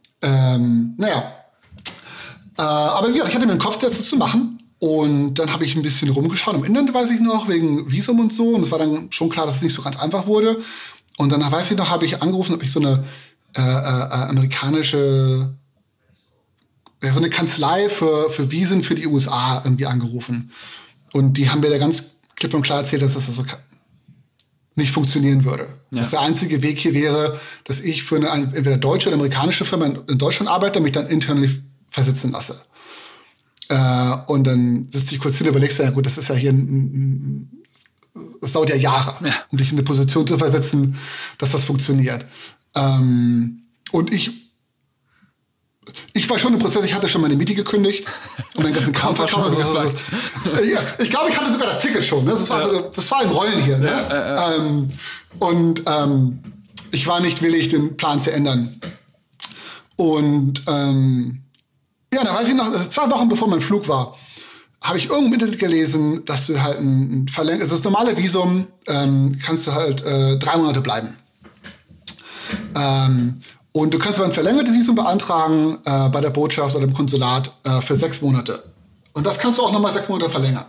Aber wie gesagt, ich hatte mir den Kopf gesetzt, das zu machen. Und dann habe ich ein bisschen rumgeschaut. Im Internet weiß ich noch, wegen Visum und so. Und es war dann schon klar, dass es nicht so ganz einfach wurde. Und dann weiß ich noch, habe ich angerufen, habe ich so eine amerikanische, so eine Kanzlei für Visen für die USA irgendwie angerufen. Und die haben mir da ganz klipp und klar erzählt, dass das so nicht funktionieren würde. Ja. Dass der einzige Weg hier wäre, dass ich für eine entweder deutsche oder amerikanische Firma in Deutschland arbeite und mich dann intern versitzen lasse. Und dann sitzt ich kurz hin und überlegst, ja gut, das ist ja hier das dauert ja Jahre, um dich in eine Position zu versetzen, dass das funktioniert. Und ich war schon im Prozess, ich hatte schon meine Miete gekündigt und meinen ganzen Kram verkauft. Ich glaube, ich hatte sogar das Ticket schon. Ne? Das war im Rollen hier. Ne? Ich war nicht willig, den Plan zu ändern. Und da weiß ich noch, 2 Wochen bevor mein Flug war, habe ich irgendwo im Internet gelesen, dass du halt also das normale Visum kannst du halt 3 Monate bleiben. Und du kannst aber ein verlängertes Visum beantragen bei der Botschaft oder dem Konsulat für 6 Monate. Und das kannst du auch nochmal 6 Monate verlängern.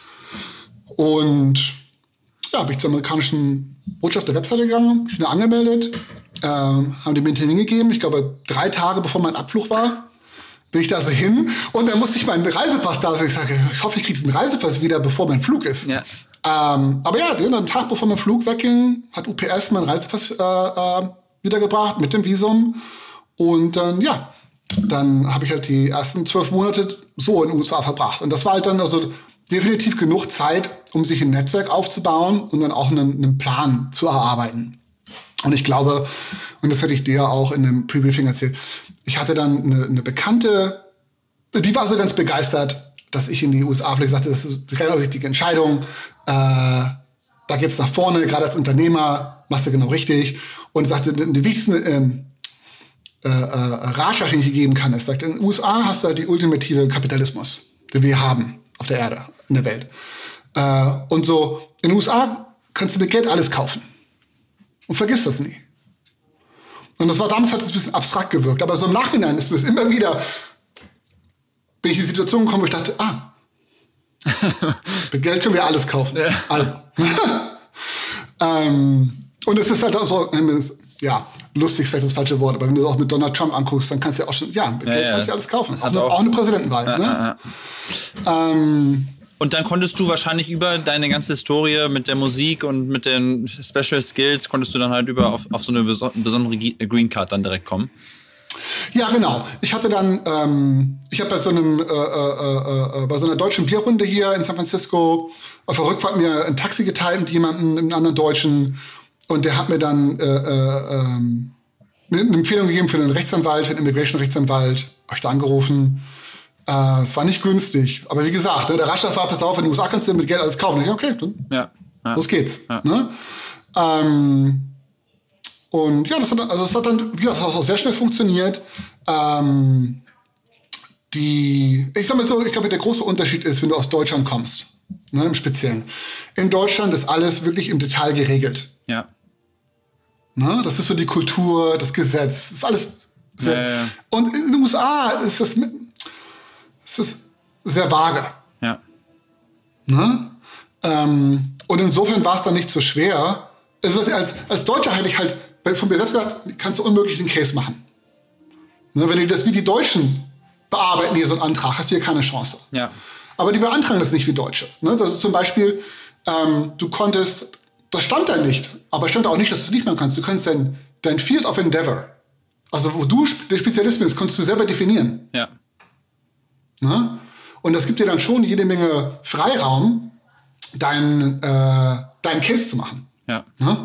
Und ja, bin ich zur amerikanischen Botschaft der Webseite gegangen, bin angemeldet, haben die mir einen Termin gegeben. Ich glaube, 3 Tage bevor mein Abflug war, bin ich da so hin. Und dann musste ich meinen Reisepass da. Also ich sage, ich hoffe, ich kriege diesen Reisepass wieder, bevor mein Flug ist. Ja. Aber ja, einen Tag bevor mein Flug wegging, hat UPS meinen Reisepass wiedergebracht mit dem Visum. Und dann habe ich halt die ersten 12 Monate so in den USA verbracht. Und das war halt dann also definitiv genug Zeit, um sich ein Netzwerk aufzubauen und dann auch einen Plan zu erarbeiten. Und ich glaube, und das hatte ich dir auch in einem Pre-Briefing erzählt, ich hatte dann eine Bekannte, die war so ganz begeistert, dass ich in die USA fliege. Sagte, das ist eine richtige Entscheidung. Da geht's nach vorne, gerade als Unternehmer machst du genau richtig. Und sagte, die wichtigsten Ratschlag, den ich dir geben kann, ist, sagt, in den USA hast du halt die ultimative Kapitalismus, den wir haben auf der Erde, in der Welt. Und so, in den USA kannst du mit Geld alles kaufen. Und vergiss das nie. Und das war damals halt ein bisschen abstrakt gewirkt. Aber so im Nachhinein ist mir immer wieder, bin ich in die Situation gekommen, wo ich dachte, mit Geld können wir alles kaufen. Ja. Alles. Und es ist halt auch so, lustig ist vielleicht das falsche Wort, aber wenn du auch mit Donald Trump anguckst, dann kannst du ja auch schon, mit Geld kannst du ja alles kaufen. Auch eine Präsidentenwahl. Ne? Und dann konntest du wahrscheinlich über deine ganze Historie mit der Musik und mit den Special Skills, konntest du dann halt auf so eine besondere Green Card dann direkt kommen? Ja, genau. Ich hatte dann, ich habe bei so einer deutschen Bierrunde hier in San Francisco auf der Rückfahrt mir ein Taxi geteilt mit jemandem, einem anderen Deutschen. Und der hat mir dann eine Empfehlung gegeben für einen Rechtsanwalt, für einen Immigration-Rechtsanwalt. Habe ich da angerufen. Es war nicht günstig. Aber wie gesagt, der Ratschlag war, pass auf, in den USA kannst du mit Geld alles kaufen. Ich dachte, okay, dann los geht's. Ja. Ne? Und ja, das hat dann, wie gesagt, auch sehr schnell funktioniert. Ich sag mal so, ich glaube, der große Unterschied ist, wenn du aus Deutschland kommst, ne, im Speziellen. In Deutschland ist alles wirklich im Detail geregelt. Ja. Ne, das ist so die Kultur, das Gesetz, das ist alles sehr. Ja. Und in den USA ist das sehr vage. Ja. Ne? Und insofern war es dann nicht so schwer. Also als Deutscher hätte ich halt von mir selbst gesagt, kannst du unmöglich den Case machen. Ne, wenn du das wie die Deutschen bearbeiten, hier so einen Antrag, hast du hier keine Chance. Ja. Aber die beantragen das nicht wie Deutsche. Ne? Also zum Beispiel, du konntest, das stand da nicht, aber stand auch nicht, dass du es nicht machen kannst. Du kannst dein Field of Endeavor, also wo du der Spezialist bist, kannst du selber definieren. Ja. Ne? Und das gibt dir dann schon jede Menge Freiraum, deinen Case zu machen. Ja. Ne?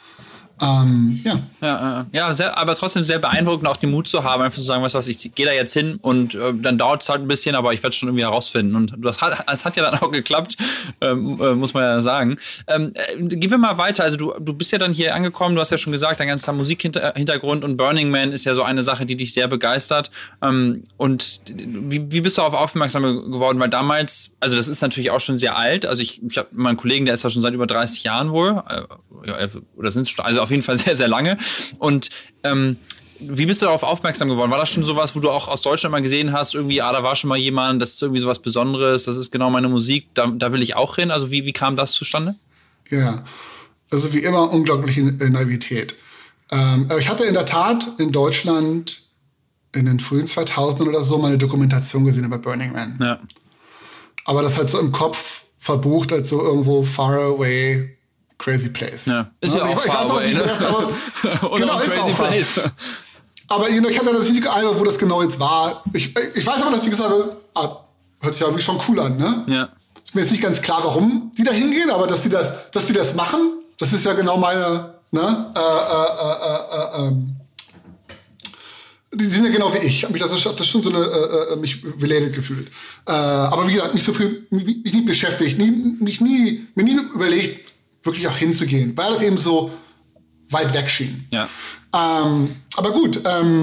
Aber trotzdem sehr beeindruckend, auch den Mut zu haben, einfach zu sagen, ich gehe da jetzt hin und dann dauert es halt ein bisschen, aber ich werde es schon irgendwie herausfinden. Und es hat ja dann auch geklappt, muss man ja sagen. Gehen wir mal weiter. Also du bist ja dann hier angekommen, du hast ja schon gesagt, dein ganzer Musikhintergrund und Burning Man ist ja so eine Sache, die dich sehr begeistert. Und wie bist du darauf aufmerksam geworden? Weil damals, also das ist natürlich auch schon sehr alt, also ich habe meinen Kollegen, der ist ja schon seit über 30 Jahren wohl, oder sind es schon, also auf jeden Fall sehr, sehr lange. Und wie bist du darauf aufmerksam geworden? War das schon sowas, wo du auch aus Deutschland mal gesehen hast, irgendwie, da war schon mal jemand, das ist irgendwie sowas Besonderes, das ist genau meine Musik, da will ich auch hin? Also wie kam das zustande? Ja, also wie immer unglaubliche Naivität. Ich hatte in der Tat in Deutschland in den frühen 2000ern oder so mal eine Dokumentation gesehen über Burning Man. Ja. Aber das halt so im Kopf verbucht als so irgendwo far away crazy place. Ja. Ist also ja auch far away, ne? Genau, ist auch far. Aber ich hatte das nicht geeinigt, wo das genau jetzt war. Ich weiß aber, dass die gesagt haben, hört sich ja irgendwie schon cool an, ne? Ja. Ist mir jetzt nicht ganz klar, warum die da hingehen, aber dass die das machen, das ist ja genau meine die sind ja genau wie ich. Ich habe das schon so mich related gefühlt. Aber wie gesagt, mich nie beschäftigt, mir nie überlegt, wirklich auch hinzugehen, weil das eben so weit weg schien. Ja. Aber gut,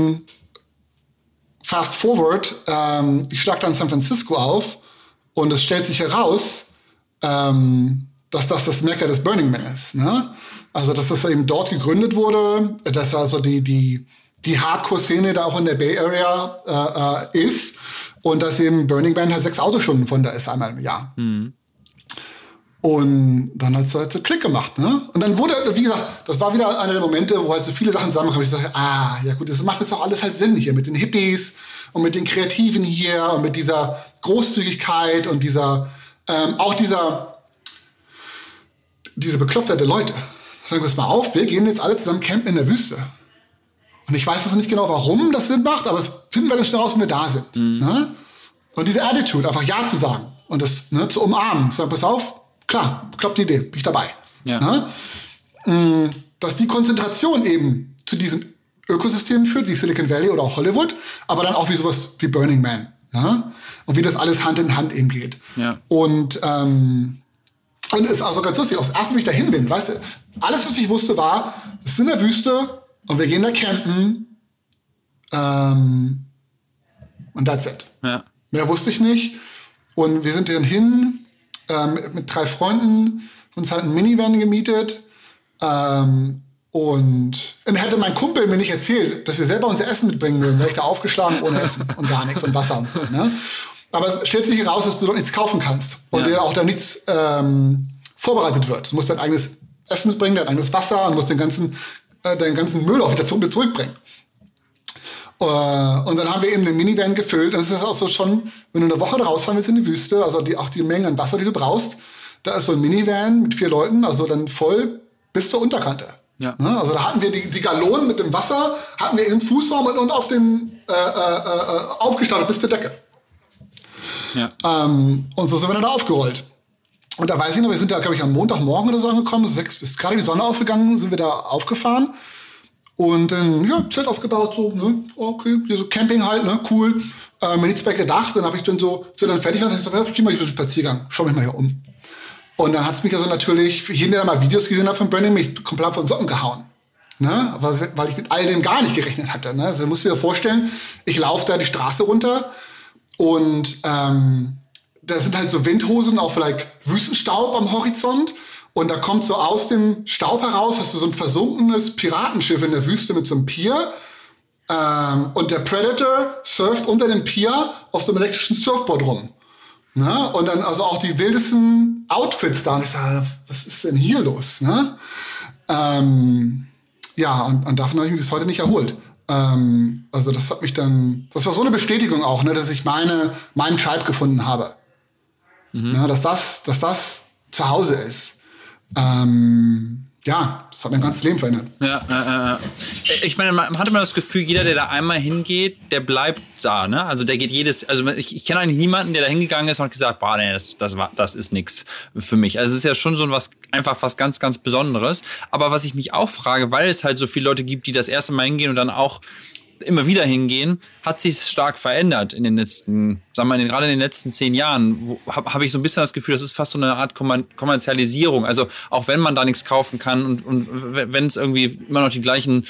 fast forward, ich schlag dann San Francisco auf und es stellt sich heraus, dass das Mekka des Burning Man ist. Ne? Also, dass das eben dort gegründet wurde, dass also die Hardcore-Szene da auch in der Bay Area ist und dass eben Burning Man halt 6 Autostunden von da ist, einmal im Jahr. Mhm. Und dann hat es halt so Klick gemacht. Ne? Und dann wurde, wie gesagt, das war wieder einer der Momente, wo halt so viele Sachen zusammenkamen. Ich dachte, ja gut, das macht jetzt auch alles halt Sinn hier mit den Hippies und mit den Kreativen hier und mit dieser Großzügigkeit und diese Beklopptheit der Leute. Sagen wir es mal auf, wir gehen jetzt alle zusammen campen in der Wüste. Und ich weiß jetzt nicht genau, warum das Sinn macht, aber das finden wir dann schnell raus, wenn wir da sind. Mhm. Ne? Und diese Attitude, einfach Ja zu sagen und das zu umarmen, zu sagen, pass auf, klar, bekloppte Idee, bin ich dabei. Ja. Ne? Dass die Konzentration eben zu diesem Ökosystem führt, wie Silicon Valley oder auch Hollywood, aber dann auch wie sowas wie Burning Man. Ne? Und wie das alles Hand in Hand eben geht. Ja. Und es ist also ganz lustig, auch das erste, wie ich dahin bin, weißt du, alles, was ich wusste, war, es ist in der Wüste und wir gehen da campen und that's it. Ja. Mehr wusste ich nicht. Und wir sind dann hin mit 3 Freunden, uns halt einen Minivan gemietet und dann hätte mein Kumpel mir nicht erzählt, dass wir selber unser Essen mitbringen würden, wäre ich da aufgeschlagen ohne Essen und gar nichts und Wasser und so. Ne? Aber es stellt sich heraus, dass du dort nichts kaufen kannst und dir auch da nichts vorbereitet wird. Du musst dein eigenes Essen mitbringen, dein eigenes Wasser und musst deinen ganzen Müll auch wieder zurückbringen. Und dann haben wir eben den Minivan gefüllt. Das ist auch so schon, wenn du eine Woche rausfahren willst in die Wüste, also auch die Mengen an Wasser, die du brauchst, da ist so ein Minivan mit 4 Leuten, also dann voll bis zur Unterkante. Ja. Also da hatten wir die Gallonen mit dem Wasser, hatten wir im Fußraum und auf den aufgestapelt bis zur Decke. Ja. Und so sind wir dann da aufgerollt. Und da weiß ich noch, wir sind da, glaube ich, am Montagmorgen oder so angekommen, ist gerade die Sonne aufgegangen, sind wir da aufgefahren. Und dann, Zelt aufgebaut, so, ne, okay, hier so Camping halt, ne, cool. Mir nichts bei gedacht, dann habe ich dann so dann fertig und ich so, ich geh mal hier so einen Spaziergang, schau mich mal hier um. Und dann hat es mich also natürlich, für jeden, der mal Videos gesehen hat von Burning, mich komplett von den Socken gehauen. Ne? Weil ich mit all dem gar nicht gerechnet hatte. Ne? Also musst du dir vorstellen, ich laufe da die Straße runter und da sind halt so Windhosen, auch vielleicht Wüstenstaub am Horizont. Und da kommt so aus dem Staub heraus, hast du so ein versunkenes Piratenschiff in der Wüste mit so einem Pier. Und der Predator surft unter dem Pier auf so einem elektrischen Surfboard rum. Ne? Und dann also auch die wildesten Outfits da. Und ich sage, was ist denn hier los? Ne? Und davon habe ich mich bis heute nicht erholt. Also das hat mich dann, das war so eine Bestätigung auch, ne, dass ich meinen Tribe gefunden habe. Mhm. Ja, dass das zu Hause ist. Das hat mein ganzes Leben verändert. Ja. Ich meine, man hatte immer das Gefühl, jeder, der da einmal hingeht, der bleibt da, ne? Also der geht ich kenne eigentlich niemanden, der da hingegangen ist und hat gesagt, boah, nee, das ist nichts für mich. Also es ist ja schon so was ganz, ganz Besonderes. Aber was ich mich auch frage, weil es halt so viele Leute gibt, die das erste Mal hingehen und dann auch immer wieder hingehen, hat sich stark verändert in den letzten, gerade in den letzten 10 Jahren. Habe ich so ein bisschen das Gefühl, das ist fast so eine Art Kommerzialisierung. Also auch wenn man da nichts kaufen kann und wenn es irgendwie immer noch die gleichen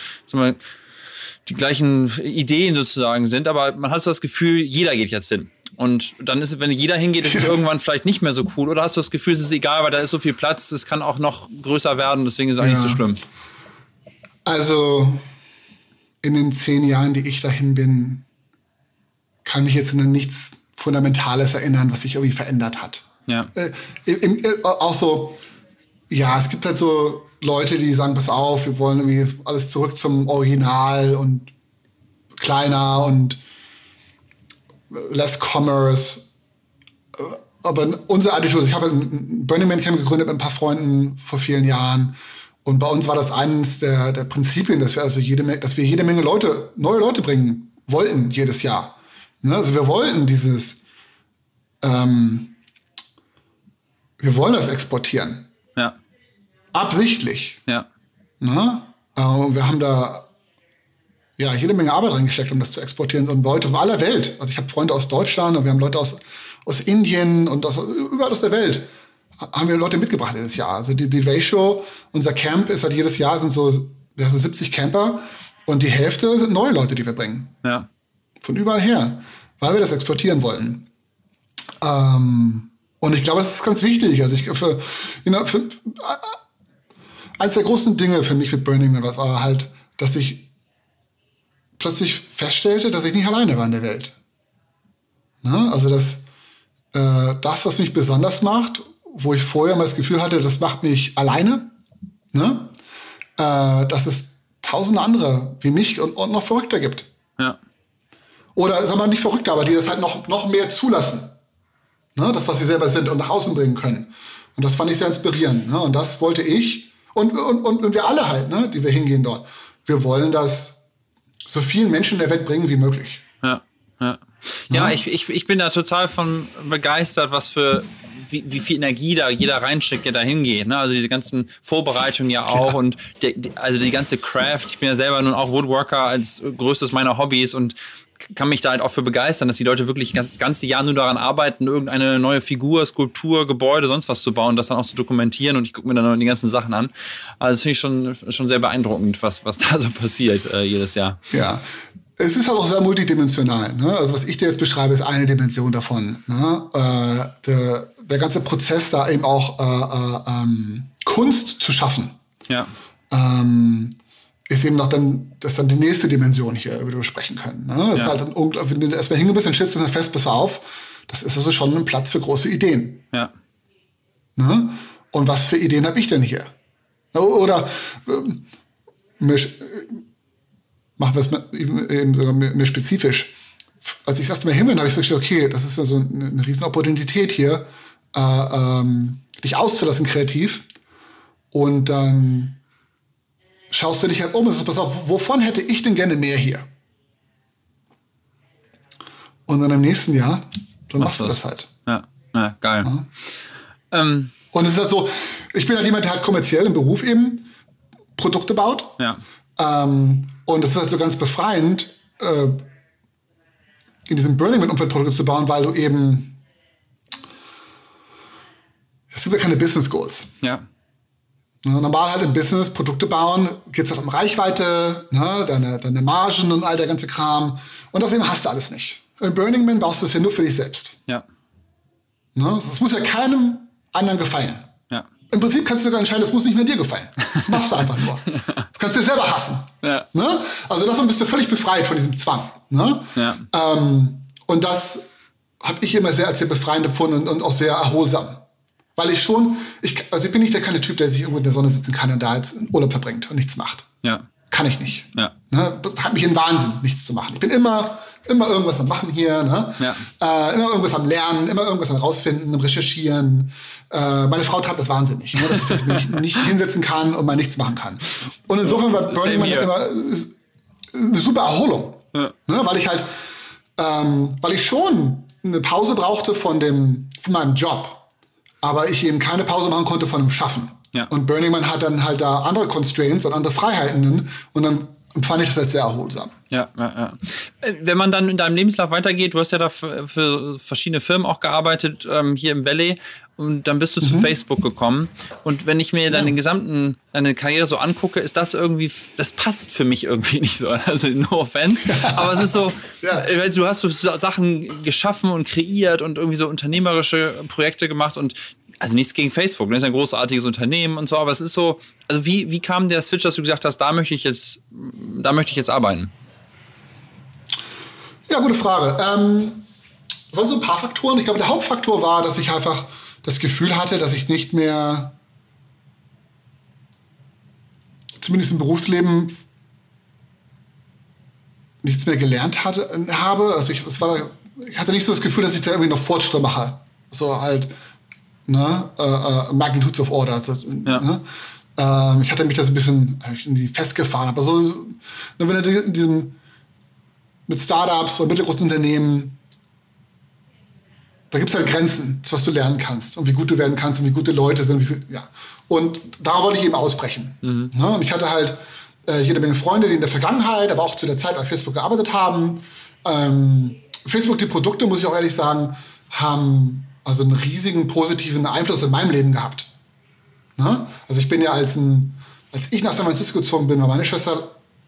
Ideen sozusagen sind, aber man hat so das Gefühl, jeder geht jetzt hin. Und dann ist es, wenn jeder hingeht, ist es irgendwann vielleicht nicht mehr so cool. Oder hast du das Gefühl, es ist egal, weil da ist so viel Platz, es kann auch noch größer werden, deswegen ist es auch nicht so schlimm. Also in den 10 Jahren, die ich dahin bin, kann mich jetzt an nichts Fundamentales erinnern, was sich irgendwie verändert hat. Ja. Auch so, es gibt halt so Leute, die sagen, pass auf, wir wollen irgendwie alles zurück zum Original und kleiner und less commerce. Aber unsere Attitude, ich habe ein Burning Man Camp gegründet mit ein paar Freunden vor vielen Jahren. Und bei uns war das eines der Prinzipien, dass wir jede Menge neue Leute bringen wollten jedes Jahr. Ne? Also wir wollten wir wollen das exportieren. Ja. Absichtlich. Ja. Ne? Wir haben da jede Menge Arbeit reingesteckt, um das zu exportieren. Und Leute von aller Welt. Also ich habe Freunde aus Deutschland und wir haben Leute aus Indien und überall aus der Welt. Haben wir Leute mitgebracht dieses Jahr. Also die Ratio, unser Camp ist halt jedes Jahr sind so 70 Camper und die Hälfte sind neue Leute, die wir bringen. Ja. Von überall her, weil wir das exportieren wollen. Und ich glaube, das ist ganz wichtig. Also eins der großen Dinge für mich mit Burning Man war halt, dass ich plötzlich feststellte, dass ich nicht alleine war in der Welt. Ne? Also das, was mich besonders macht, wo ich vorher mal das Gefühl hatte, das macht mich alleine, ne? Dass es tausende andere wie mich und noch verrückter gibt. Ja. Oder sagen wir mal nicht verrückter, aber die das halt noch mehr zulassen. Ne? Das, was sie selber sind und nach außen bringen können. Und das fand ich sehr inspirierend. Ne? Und das wollte ich und wir alle halt, ne? Die wir hingehen dort. Wir wollen das so vielen Menschen in der Welt bringen wie möglich. Ja, ich bin da total von begeistert, wie viel Energie da jeder reinsteckt, der da hingeht. Ne? Also diese ganzen Vorbereitungen ja auch und also die ganze Craft. Ich bin ja selber nun auch Woodworker als größtes meiner Hobbys und kann mich da halt auch für begeistern, dass die Leute wirklich das ganze Jahr nur daran arbeiten, irgendeine neue Figur, Skulptur, Gebäude, sonst was zu bauen, das dann auch zu dokumentieren und ich gucke mir dann die ganzen Sachen an. Also das finde ich schon sehr beeindruckend, was da so passiert jedes Jahr. Ja. Es ist halt auch sehr multidimensional. Ne? Also was ich dir jetzt beschreibe, ist eine Dimension davon. Ne? Der ganze Prozess, da eben auch Kunst zu schaffen, ist eben noch das ist dann die nächste Dimension hier, über die wir sprechen können. Ne? Das ist halt wenn du erstmal hinge bist, dann stellst du dann fest, pass auf, das ist also schon ein Platz für große Ideen. Ja. Ne? Und was für Ideen habe ich denn hier? Oder machen wir es eben sogar mehr spezifisch. Als ich das erste Mal hin bin, habe ich gesagt, okay, das ist also eine riesen Opportunität hier, dich auszulassen kreativ. Und dann schaust du dich halt um und sagst, pass auf, wovon hätte ich denn gerne mehr hier? Und dann im nächsten Jahr, dann machst du das halt. Ja, geil. Ja. Und es ist halt so, ich bin halt jemand, der halt kommerziell im Beruf eben Produkte baut. Ja. Und es ist halt so ganz befreiend, in diesem Burning Man-Umfeld Produkte zu bauen, weil du eben, es gibt ja keine Business Goals. Ja. Normal halt im Business Produkte bauen, geht es halt um Reichweite, ne, deine Margen und all der ganze Kram. Und das eben hast du alles nicht. In Burning Man baust du es ja nur für dich selbst. Ja. Ne, es muss ja keinem anderen gefallen. Ja. Im Prinzip kannst du sogar entscheiden, das muss nicht mehr dir gefallen. Das machst du einfach nur. Das kannst du dir selber hassen. Ja. Ne? Also davon bist du völlig befreit von diesem Zwang. Ne? Ja. Und das habe ich immer sehr als sehr befreiend empfunden und auch sehr erholsam. Weil ich bin nicht der keine Typ, der sich irgendwo in der Sonne sitzen kann und da jetzt Urlaub verbringt und nichts macht. Ja. Kann ich nicht. Ja. Ne? Das hat mich in Wahnsinn, nichts zu machen. Ich bin immer irgendwas am Machen hier. Ne? Ja. Immer irgendwas am Lernen, immer irgendwas am Rausfinden, am Recherchieren. Meine Frau treibt das wahnsinnig, ne? Dass ich das nicht hinsetzen kann und mal nichts machen kann. Und insofern war Burning Man immer eine super Erholung. Ja. Ne? Weil ich schon eine Pause brauchte von meinem Job. Aber ich eben keine Pause machen konnte von dem Schaffen. Ja. Und Burning Man hat dann halt da andere Constraints und andere Freiheiten. Und dann fand ich das halt sehr erholsam. Ja. Wenn man dann in deinem Lebenslauf weitergeht, du hast ja da für verschiedene Firmen auch gearbeitet, hier im Valley. Und dann bist du zu Facebook gekommen. Und wenn ich mir deine Karriere so angucke, ist das irgendwie, das passt für mich irgendwie nicht so. Also no offense. Aber es ist so, du hast so Sachen geschaffen und kreiert und irgendwie so unternehmerische Projekte gemacht und also nichts gegen Facebook, das ist ein großartiges Unternehmen und so, aber es ist so, also wie kam der Switch, dass du gesagt hast, da möchte ich jetzt arbeiten? Ja, gute Frage. Es waren so ein paar Faktoren. Ich glaube, der Hauptfaktor war, dass ich einfach das Gefühl hatte, dass ich nicht mehr, zumindest im Berufsleben, nichts mehr gelernt habe. Also ich hatte nicht so das Gefühl, dass ich da irgendwie noch Fortschritte mache. So halt, ne, Magnitudes of Order. Also, ne? Ich hatte mich das ein bisschen festgefahren. Aber so, wenn du mit Startups oder mittelgroßen Unternehmen, da gibt es halt Grenzen, was du lernen kannst und wie gut du werden kannst und wie gute Leute sind. Und darauf wollte ich eben ausbrechen. Mhm. Ne? Und ich hatte halt jede Menge Freunde, die in der Vergangenheit, aber auch zu der Zeit bei Facebook gearbeitet haben. Facebook, die Produkte, muss ich auch ehrlich sagen, haben also einen riesigen positiven Einfluss in meinem Leben gehabt. Ne? Also ich bin ja, als ich nach San Francisco gezogen bin, war meine Schwester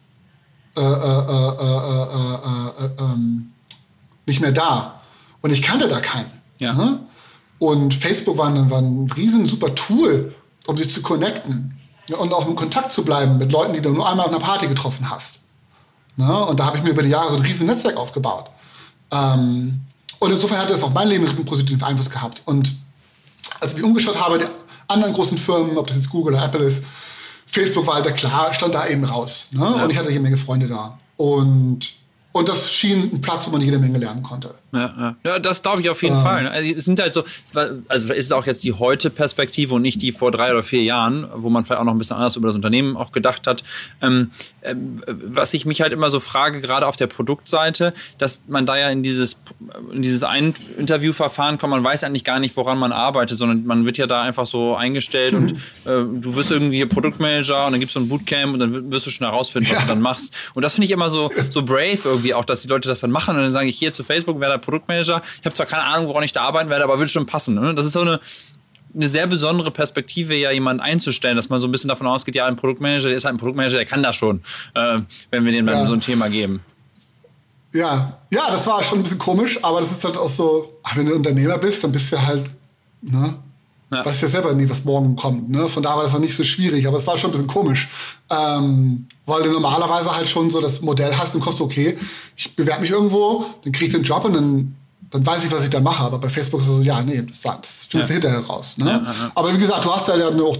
nicht mehr da. Und ich kannte da keinen. Ja. Ne? Und Facebook war ein riesen super Tool, um sich zu connecten. Ja, und auch in Kontakt zu bleiben mit Leuten, die du nur einmal auf einer Party getroffen hast. Ne? Und da habe ich mir über die Jahre so ein riesen Netzwerk aufgebaut. Und insofern hat das auf mein Leben einen riesen positiven Einfluss gehabt. Und als ich mich umgeschaut habe, die anderen großen Firmen, ob das jetzt Google oder Apple ist, Facebook war halt klar, stand da eben raus. Ne? Ja. Und ich hatte jede Menge Freunde da. Und das schien ein Platz, wo man jede Menge lernen konnte. Ja, das glaube ich auf jeden Fall. Also es sind halt so, also ist es auch jetzt die heute-Perspektive und nicht die vor 3 oder 4 Jahren, wo man vielleicht auch noch ein bisschen anders über das Unternehmen auch gedacht hat. Was ich mich halt immer so frage, gerade auf der Produktseite, dass man da ja in dieses Interviewverfahren kommt, man weiß eigentlich gar nicht, woran man arbeitet, sondern man wird ja da einfach so eingestellt und du wirst irgendwie Produktmanager und dann gibt es so ein Bootcamp und dann wirst du schon herausfinden, was du dann machst. Und das finde ich immer so brave irgendwie auch, dass die Leute das dann machen und dann sage ich, hier zu Facebook wäre der Produktmanager. Ich habe zwar keine Ahnung, woran ich da arbeiten werde, aber würde schon passen. Ne? Das ist so eine sehr besondere Perspektive, ja jemanden einzustellen, dass man so ein bisschen davon ausgeht, ja, ein Produktmanager, der ist halt ein Produktmanager, der kann das schon, wenn wir dem dann so ein Thema geben. Ja, das war schon ein bisschen komisch, aber das ist halt auch so, wenn du Unternehmer bist, dann bist du halt, ne, weißt ja selber nie, was morgen kommt. Ne? Von daher war das noch nicht so schwierig, aber es war schon ein bisschen komisch. Weil du normalerweise halt schon so das Modell hast und kommst, okay, ich bewerbe mich irgendwo, dann kriege ich den Job und dann weiß ich, was ich da mache. Aber bei Facebook ist es so, ja, nee, das findest du hinterher raus. Ne? Ja. Aber wie gesagt, du hast ja auch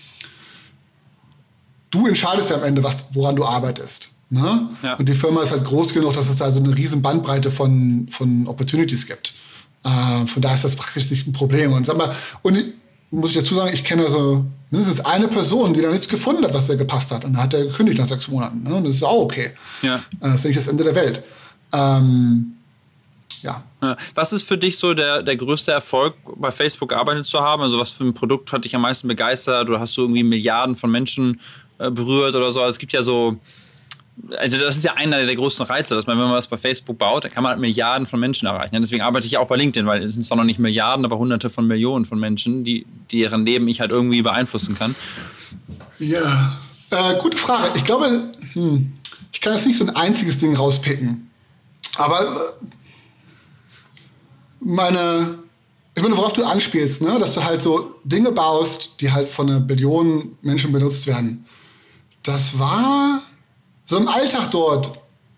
du entscheidest ja am Ende, woran du arbeitest. Ne? Ja. Und die Firma ist halt groß genug, dass es da so eine riesen Bandbreite von Opportunities gibt. Von daher ist das praktisch nicht ein Problem. Und sag mal, muss ich dazu sagen, ich kenne so mindestens eine Person, die da nichts gefunden hat, was da gepasst hat. Und da hat er gekündigt nach 6 Monaten. Ne? Und das ist auch okay. Ja. Das ist nicht das Ende der Welt. Ja. Was ist für dich so der größte Erfolg, bei Facebook gearbeitet zu haben? Also was für ein Produkt hat dich am meisten begeistert? Oder hast du irgendwie Milliarden von Menschen berührt oder so? Also es gibt ja so, also das ist ja einer der größten Reize, dass man, wenn man was bei Facebook baut, dann kann man halt Milliarden von Menschen erreichen. Deswegen arbeite ich auch bei LinkedIn, weil es sind zwar noch nicht Milliarden, aber Hunderte von Millionen von Menschen, deren Leben ich halt irgendwie beeinflussen kann. Ja, gute Frage. Ich glaube, ich kann jetzt nicht so ein einziges Ding rauspicken. Aber ich meine, worauf du anspielst, ne? Dass du halt so Dinge baust, die halt von 1 Billion Menschen benutzt werden. Das war so im Alltag dort.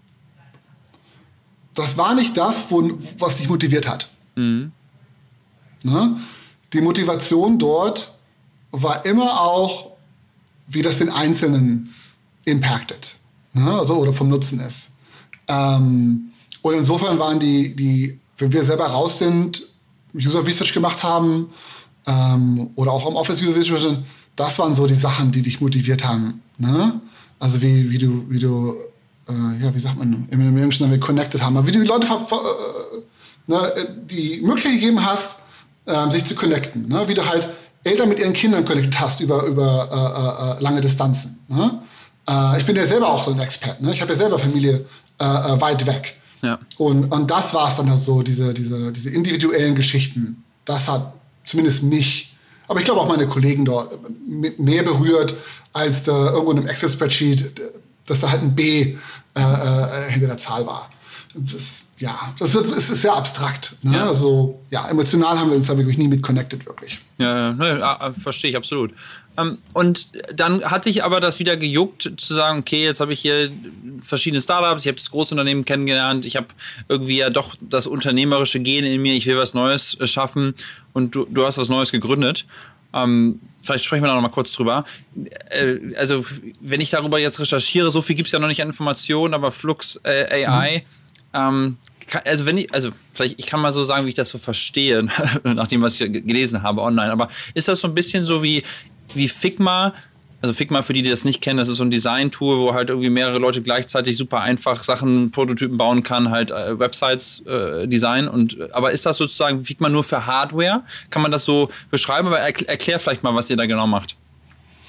Das war nicht das, was dich motiviert hat. Mhm. Ne? Die Motivation dort war immer auch, wie das den Einzelnen impactet, ne? Also, oder vom Nutzen ist. Und insofern waren die, wenn wir selber raus sind, User Research gemacht haben, oder auch im Office User Research, das waren so die Sachen, die dich motiviert haben. Ne? Also wie du wie sagt man, im Englischen wir connected haben, aber wie du die Leute die Möglichkeit gegeben hast, sich zu connecten. Ne? Wie du halt Eltern mit ihren Kindern connected hast über lange Distanzen. Ne? Ich bin ja selber auch so ein Expert. Ne? Ich habe ja selber Familie weit weg. Ja. Und das war es dann halt so, diese individuellen Geschichten. Das hat zumindest mich, aber ich glaube auch meine Kollegen dort mehr berührt, als da irgendwo in einem Excel-Spreadsheet, dass da halt ein B hinter der Zahl war. Das ist sehr abstrakt. Ne? Ja. Also, emotional haben wir uns da wirklich nie mit connected, wirklich. Ja, verstehe ich absolut. Und dann hat sich aber das wieder gejuckt, zu sagen, okay, jetzt habe ich hier verschiedene Startups, ich habe das Großunternehmen kennengelernt, ich habe irgendwie ja doch das unternehmerische Gen in mir, ich will was Neues schaffen und du hast was Neues gegründet. Vielleicht sprechen wir da noch mal kurz drüber. Also, wenn ich darüber jetzt recherchiere, so viel gibt es ja noch nicht an Informationen, aber Flux AI, ich kann mal so sagen, wie ich das so verstehe, nach dem, was ich gelesen habe online, aber ist das so ein bisschen so wie Figma? Also Figma, für die das nicht kennen, das ist so ein Design-Tool, wo halt irgendwie mehrere Leute gleichzeitig super einfach Sachen, Prototypen bauen kann, halt Websites designen. Aber ist das sozusagen Figma nur für Hardware? Kann man das so beschreiben? Aber erklär vielleicht mal, was ihr da genau macht.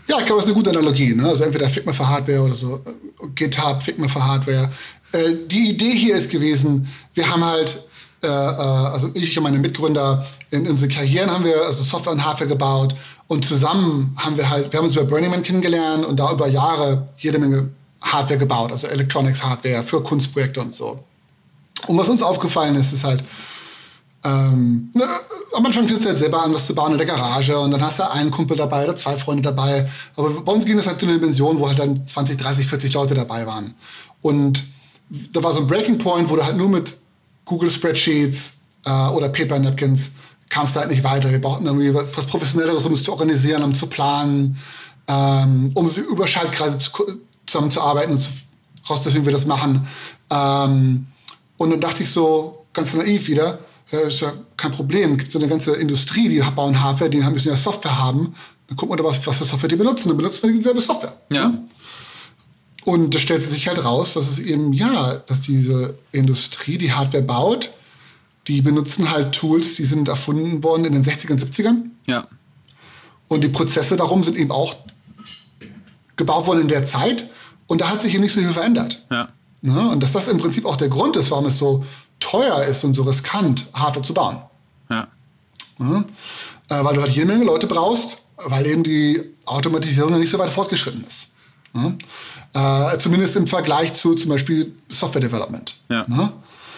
Ja, ich glaube, das ist eine gute Analogie. Ne? Also entweder Figma für Hardware oder so, GitHub, Figma für Hardware. Die Idee hier ist gewesen, wir haben halt, also ich und meine Mitgründer, in unsere Karrieren haben wir also Software und Hardware gebaut und zusammen haben wir uns über Burning Man kennengelernt und da über Jahre jede Menge Hardware gebaut, also Electronics Hardware für Kunstprojekte und so. Und was uns aufgefallen ist halt, am Anfang fängst du halt selber an, was zu bauen in der Garage und dann hast du einen Kumpel dabei oder 2 Freunde dabei. Aber bei uns ging das halt zu einer Dimension, wo halt dann 20, 30, 40 Leute dabei waren. Und da war so ein Breaking Point, wo du halt nur mit Google Spreadsheets oder Paper Napkins kamst du halt nicht weiter. Wir brauchten irgendwie was Professionelleres, um es zu organisieren, um zu planen, um so über Schaltkreise zusammenzuarbeiten und rauszufinden, wie wir das machen. Und dann dachte ich so, ganz naiv wieder, ist ja kein Problem. Es gibt so eine ganze Industrie, die bauen Hardware, die müssen ja Software haben. Dann gucken wir, was für Software die benutzen. Dann benutzen wir dieselbe Software. Ja. Und da stellt sich halt raus, dass es eben, dass diese Industrie, die Hardware baut, die benutzen halt Tools, die sind erfunden worden in den 60ern, 70ern. Ja. Und die Prozesse darum sind eben auch gebaut worden in der Zeit. Und da hat sich eben nicht so viel verändert. Ja. Ne? Und dass das im Prinzip auch der Grund ist, warum es so teuer ist und so riskant, Hardware zu bauen. Ja. Ne? Weil du halt jede Menge Leute brauchst, weil eben die Automatisierung noch nicht so weit fortgeschritten ist. Ne? Zumindest im Vergleich zu zum Beispiel Software Development. Ja. Ne?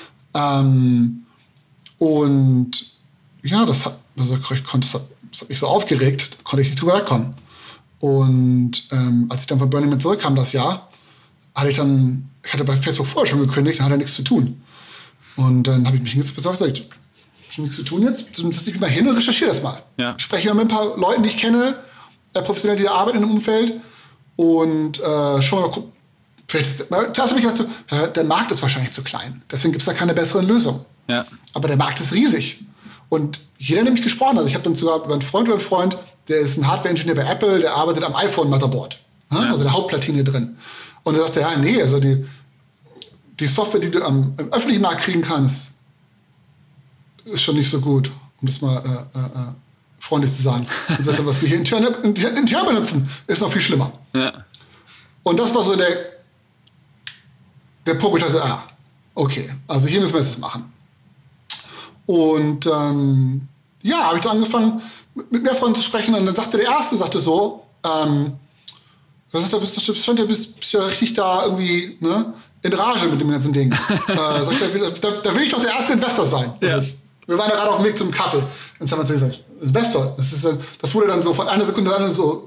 Und ja, das hat mich so aufgeregt, da konnte ich nicht drüber wegkommen. Und als ich dann von Burning Man zurückkam das Jahr, ich hatte bei Facebook vorher schon gekündigt, dann hat er nichts zu tun. Und dann habe ich mich besorgt und gesagt, schon nichts zu tun jetzt? Dann setze ich mich mal hin und recherchiere das mal. Ja. Spreche mal mit ein paar Leuten, die ich kenne, professionell, die da arbeiten in dem Umfeld. Und schon mal gucken. Zuerst habe ich gedacht, so, der Markt ist wahrscheinlich zu klein. Deswegen gibt es da keine besseren Lösungen. Ja. Aber der Markt ist riesig. Und jeder, der mich gesprochen hat, also ich habe dann sogar über einen Freund, der ist ein Hardware-Ingenieur bei Apple, der arbeitet am iPhone-Motherboard. Ja. Also der Hauptplatine drin. Und er sagte, also die Software, die du im öffentlichen Markt kriegen kannst, ist schon nicht so gut, um das mal freundlich zu sagen. Und sagte, was wir hier intern benutzen, ist noch viel schlimmer. Ja. Und das war so der Punkt, wo ich dachte, okay, also hier müssen wir jetzt das machen. Und dann, habe ich da angefangen, mit mehr Freunden zu sprechen. Und dann sagte der Erste, so, du bist ja richtig da irgendwie, ne, in Rage mit dem ganzen Ding. Sagt er, da will ich doch der erste Investor sein. Ja. Also wir waren ja gerade auf dem Weg zum Kaffee. Dann haben wir gesagt, Investor. Das wurde dann so von einer Sekunde an so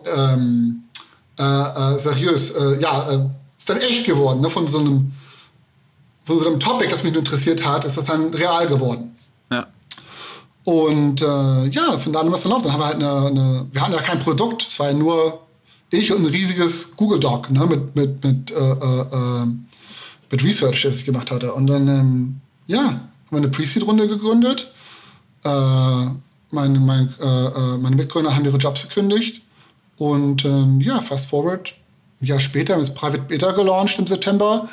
seriös. Ist dann echt geworden. Ne? Von so einem Topic, das mich interessiert hat, ist das dann real geworden. Ja. Und von da an was dann läuft. Dann haben wir halt wir hatten ja kein Produkt. Es war ja nur ich und ein riesiges Google Doc, ne, mit Research, das ich gemacht hatte. Und dann, haben wir eine Pre-Seed-Runde gegründet. Meine Mitgründer haben ihre Jobs gekündigt. Und fast forward, ein Jahr später haben wir das Private Beta gelauncht im September.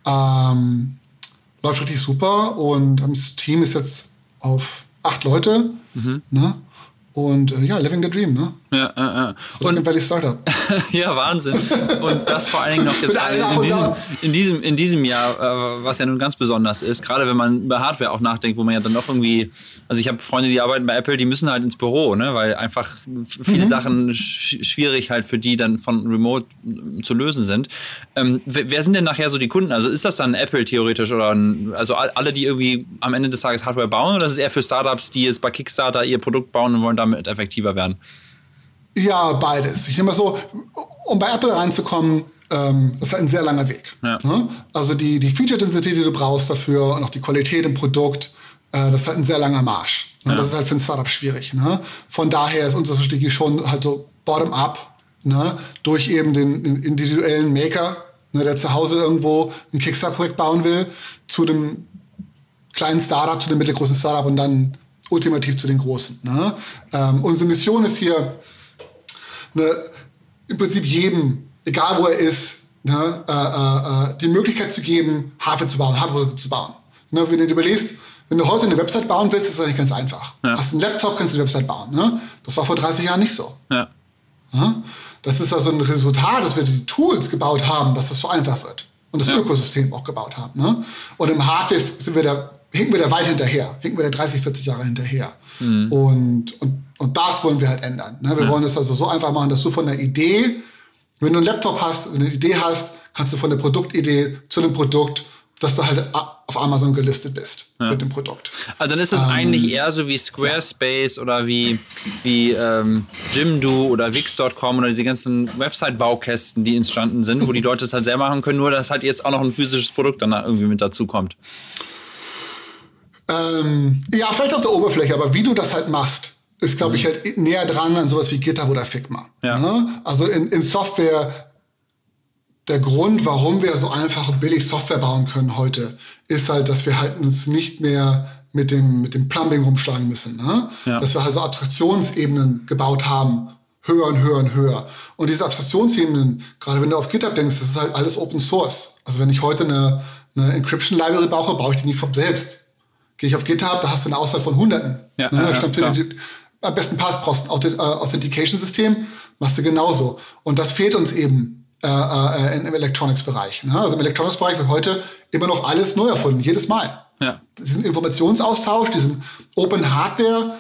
Läuft richtig super. Und das Team ist jetzt auf 8 Leute. Mhm. Ne? Und living the dream, ne? Ja. Silicon Valley Startup. Ja, Wahnsinn. Und das vor allen Dingen noch jetzt in diesem Jahr, was ja nun ganz besonders ist, gerade wenn man über Hardware auch nachdenkt, wo man ja dann doch irgendwie, also ich habe Freunde, die arbeiten bei Apple, die müssen halt ins Büro, ne? Weil einfach viele Sachen schwierig halt für die dann von Remote zu lösen sind. Wer sind denn nachher so die Kunden? Also ist das dann Apple theoretisch oder also alle, die irgendwie am Ende des Tages Hardware bauen, oder ist es eher für Startups, die jetzt bei Kickstarter ihr Produkt bauen und wollen damit effektiver werden? Ja, beides. Ich nehme mal so, um bei Apple reinzukommen, das ist halt ein sehr langer Weg. Ja. Ne? Also die Feature-Densität, die du brauchst dafür und auch die Qualität im Produkt, das ist halt ein sehr langer Marsch. Ne? Ja. Das ist halt für ein Startup schwierig. Ne? Von daher ist unsere Strategie schon halt so bottom-up, ne? Durch eben den individuellen Maker, ne? Der zu Hause irgendwo ein Kickstarter-Projekt bauen will, zu dem kleinen Startup, zu dem mittelgroßen Startup und dann ultimativ zu den Großen. Ne? Unsere Mission ist hier, im Prinzip jedem, egal wo er ist, ne, die Möglichkeit zu geben, Hardware zu bauen. Ne, wenn du dir überlegst, wenn du heute eine Website bauen willst, ist das eigentlich ganz einfach. Ja. Hast einen Laptop, kannst du eine Website bauen. Ne? Das war vor 30 Jahren nicht so. Ja. Ja? Das ist also ein Resultat, dass wir die Tools gebaut haben, dass das so einfach wird. Und das Ökosystem auch gebaut haben. Ne? Und im Hardware hinken wir da weit hinterher. Hinken wir da 30, 40 Jahre hinterher. Und das wollen wir halt ändern. Ne? Wir wollen es also so einfach machen, dass du von der Idee, wenn du einen Laptop hast, eine Idee hast, kannst du von der Produktidee zu einem Produkt, dass du halt auf Amazon gelistet bist mit dem Produkt. Also dann ist das eigentlich eher so wie Squarespace oder wie Jimdo oder Wix.com oder diese ganzen Website-Baukästen, die entstanden sind, wo die Leute es halt selber machen können, nur dass halt jetzt auch noch ein physisches Produkt dann irgendwie mit dazu kommt. Ja, vielleicht auf der Oberfläche, aber wie du das halt machst, ist, glaube ich, halt näher dran an sowas wie GitHub oder Figma. Ja. Ne? Also in Software, der Grund, warum wir so einfach und billig Software bauen können heute, ist halt, dass wir halt uns nicht mehr mit dem Plumbing rumschlagen müssen. Ne? Ja. Dass wir also Abstraktionsebenen gebaut haben, höher und höher und höher. Und diese Abstraktionsebenen, gerade wenn du auf GitHub denkst, das ist halt alles Open Source. Also wenn ich heute eine Encryption-Library brauche ich die nicht von selbst. Gehe ich auf GitHub, da hast du eine Auswahl von Hunderten. Ja, ne? Am besten brauchst du ein Authentication-System, machst du genauso. Und das fehlt uns eben im Electronics-Bereich. Ne? Also im Electronics-Bereich wird heute immer noch alles neu erfunden, jedes Mal. Ja. Diesen Informationsaustausch, diesen Open Hardware,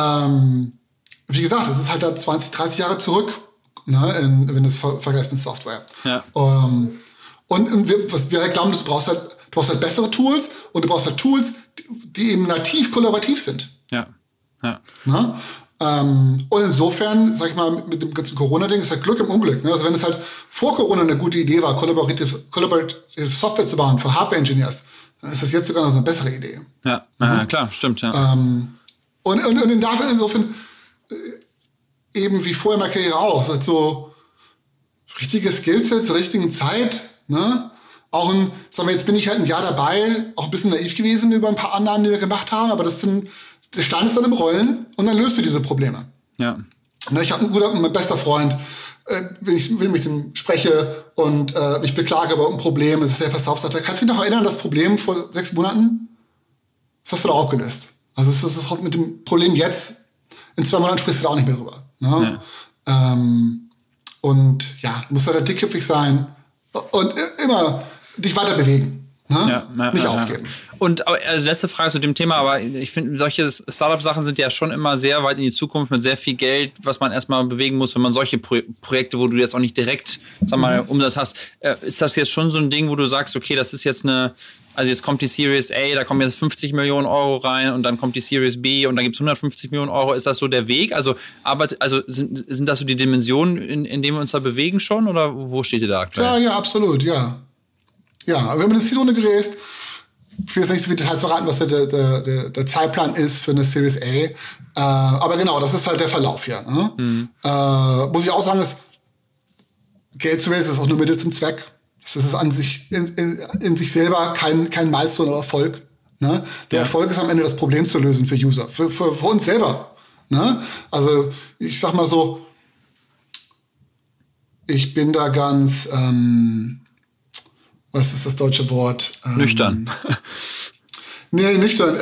wie gesagt, das ist halt da 20, 30 Jahre zurück, ne? Wenn du es vergleichst mit Software. Ja. Und wir halt glauben, du brauchst halt bessere Tools und du brauchst halt Tools, die eben nativ kollaborativ sind. Ja. Ja. Ne? Und insofern, sag ich mal, mit dem ganzen Corona-Ding ist halt Glück im Unglück. Ne? Also wenn es halt vor Corona eine gute Idee war, kollaborative Software zu bauen für Hardware-Engineers, dann ist das jetzt sogar noch eine bessere Idee. Ja, klar, stimmt, ja. Und dafür insofern eben wie vorher in meiner Karriere auch, halt so richtige Skillset zur richtigen Zeit, ne? Auch sagen wir, jetzt bin ich halt ein Jahr dabei, auch ein bisschen naiv gewesen über ein paar Annahmen, die wir gemacht haben, aber der Stein ist dann im Rollen und dann löst du diese Probleme. Ja. Ich habe mein bester Freund, wenn ich mit ihm spreche und mich beklage über ein Problem, dann sagt er, pass auf, kannst du dich noch erinnern, das Problem vor 6 Monaten? Das hast du da auch gelöst. Also das ist auch mit dem Problem jetzt, in 2 Monaten sprichst du da auch nicht mehr drüber. Ne? Ja. Und ja, du musst halt dickköpfig sein und immer dich weiter bewegen. Ne? Nicht aufgeben. Und also letzte Frage zu dem Thema, aber ich finde, solche Startup-Sachen sind ja schon immer sehr weit in die Zukunft mit sehr viel Geld, was man erstmal bewegen muss, wenn man solche Projekte, wo du jetzt auch nicht direkt, sag mal, Umsatz hast. Ist das jetzt schon so ein Ding, wo du sagst, okay, das ist jetzt also jetzt kommt die Series A, da kommen jetzt 50 Millionen Euro rein und dann kommt die Series B und dann gibt es 150 Millionen Euro. Ist das so der Weg? Also sind das so die Dimensionen, in denen wir uns da bewegen schon oder wo steht ihr da aktuell? Ja, absolut, ja. Ja, aber wir haben eine Seed-Runde geräst. Ich will jetzt nicht so viele Details verraten, was der Zeitplan ist für eine Series A. Aber genau, das ist halt der Verlauf hier. Ne? Muss ich auch sagen, dass Geld zu raisen ist auch nur Mittel zum Zweck. Das ist an sich in sich selber kein Milestone oder Erfolg. Ne? Der Erfolg ist am Ende das Problem zu lösen für User, für uns selber. Ne? Also ich sag mal so, ich bin da ganz was ist das deutsche Wort? Nüchtern. Nee, nüchtern.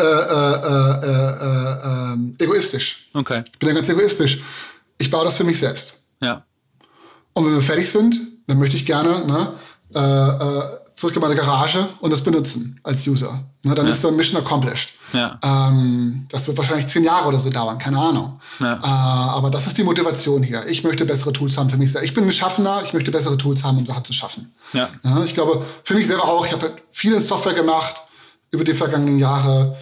Egoistisch. Okay. Ich bin da ganz egoistisch. Ich baue das für mich selbst. Ja. Und wenn wir fertig sind, dann möchte ich gerne zurück in meine Garage und das benutzen als User. Ne, dann ist der Mission accomplished. Ja. Das wird wahrscheinlich 10 Jahre oder so dauern, keine Ahnung. Ja. Aber das ist die Motivation hier. Ich möchte bessere Tools haben für mich selber. Ich bin ein Schaffender, ich möchte bessere Tools haben, um Sachen zu schaffen. Ja. Ja, ich glaube, für mich selber auch. Ich habe viel in Software gemacht über die vergangenen Jahre.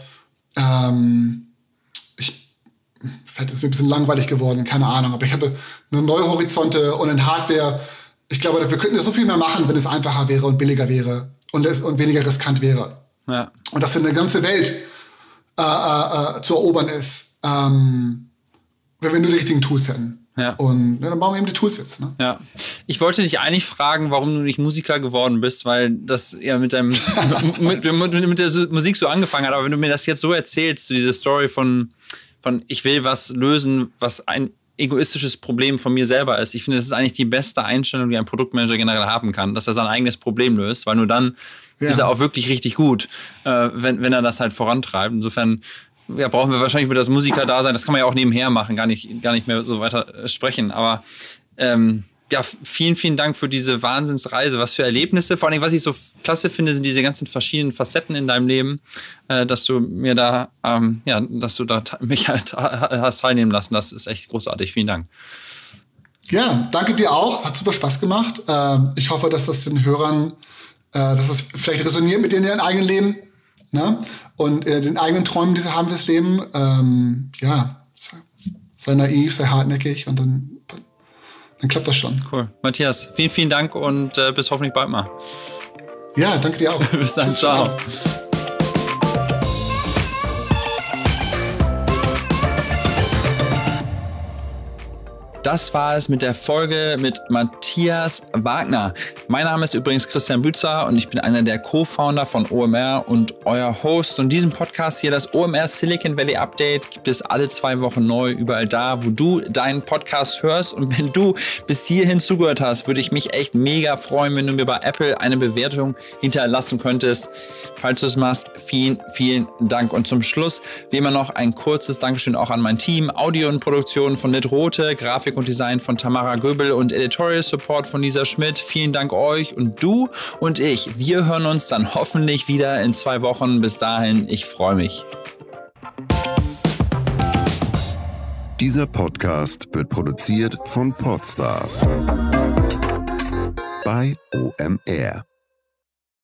Vielleicht ist es mir ein bisschen langweilig geworden, keine Ahnung. Aber ich habe neue Horizonte und in Hardware. Ich glaube, wir könnten ja so viel mehr machen, wenn es einfacher wäre und billiger wäre und weniger riskant wäre. Ja. Und dass eine ganze Welt zu erobern ist, wenn wir nur die richtigen Tools hätten. Ja. Und dann bauen wir eben die Tools jetzt. Ne? Ja. Ich wollte dich eigentlich fragen, warum du nicht Musiker geworden bist, weil das ja mit der Musik so angefangen hat. Aber wenn du mir das jetzt so erzählst, diese Story von ich will was lösen, was ein egoistisches Problem von mir selber ist. Ich finde, das ist eigentlich die beste Einstellung, die ein Produktmanager generell haben kann, dass er sein eigenes Problem löst, weil nur dann ist er auch wirklich richtig gut, wenn er das halt vorantreibt. Insofern brauchen wir wahrscheinlich über das Musiker-Dasein, das kann man ja auch nebenher machen, gar nicht mehr so weiter sprechen. Aber vielen, vielen Dank für diese Wahnsinnsreise. Was für Erlebnisse. Vor allem, was ich so klasse finde, sind diese ganzen verschiedenen Facetten in deinem Leben, dass du mir da, mich halt hast teilnehmen lassen. Das ist echt großartig. Vielen Dank. Ja, danke dir auch. Hat super Spaß gemacht. Ich hoffe, dass das den Hörern, dass es vielleicht resoniert mit ihrem eigenen Leben, ne? Und den eigenen Träumen, die sie haben fürs Leben. Sei naiv, sei hartnäckig und dann klappt das schon. Cool. Matthias, vielen, vielen Dank und bis hoffentlich bald mal. Ja, danke dir auch. Bis dann, ciao. Das war es mit der Folge mit Matthias Wagner. Mein Name ist übrigens Christian Bützer und ich bin einer der Co-Founder von OMR und euer Host. Und diesen Podcast hier, das OMR Silicon Valley Update, gibt es alle 2 Wochen neu, überall da, wo du deinen Podcast hörst. Und wenn du bis hierhin zugehört hast, würde ich mich echt mega freuen, wenn du mir bei Apple eine Bewertung hinterlassen könntest. Falls du es machst, vielen, vielen Dank. Und zum Schluss, wie immer noch ein kurzes Dankeschön auch an mein Team. Audio und Produktion von Nit Rote, Grafik und Design von Tamara Göbel und Editorial Support von Lisa Schmidt. Vielen Dank euch und du und ich. Wir hören uns dann hoffentlich wieder in 2 Wochen. Bis dahin, ich freue mich. Dieser Podcast wird produziert von Podstars bei OMR.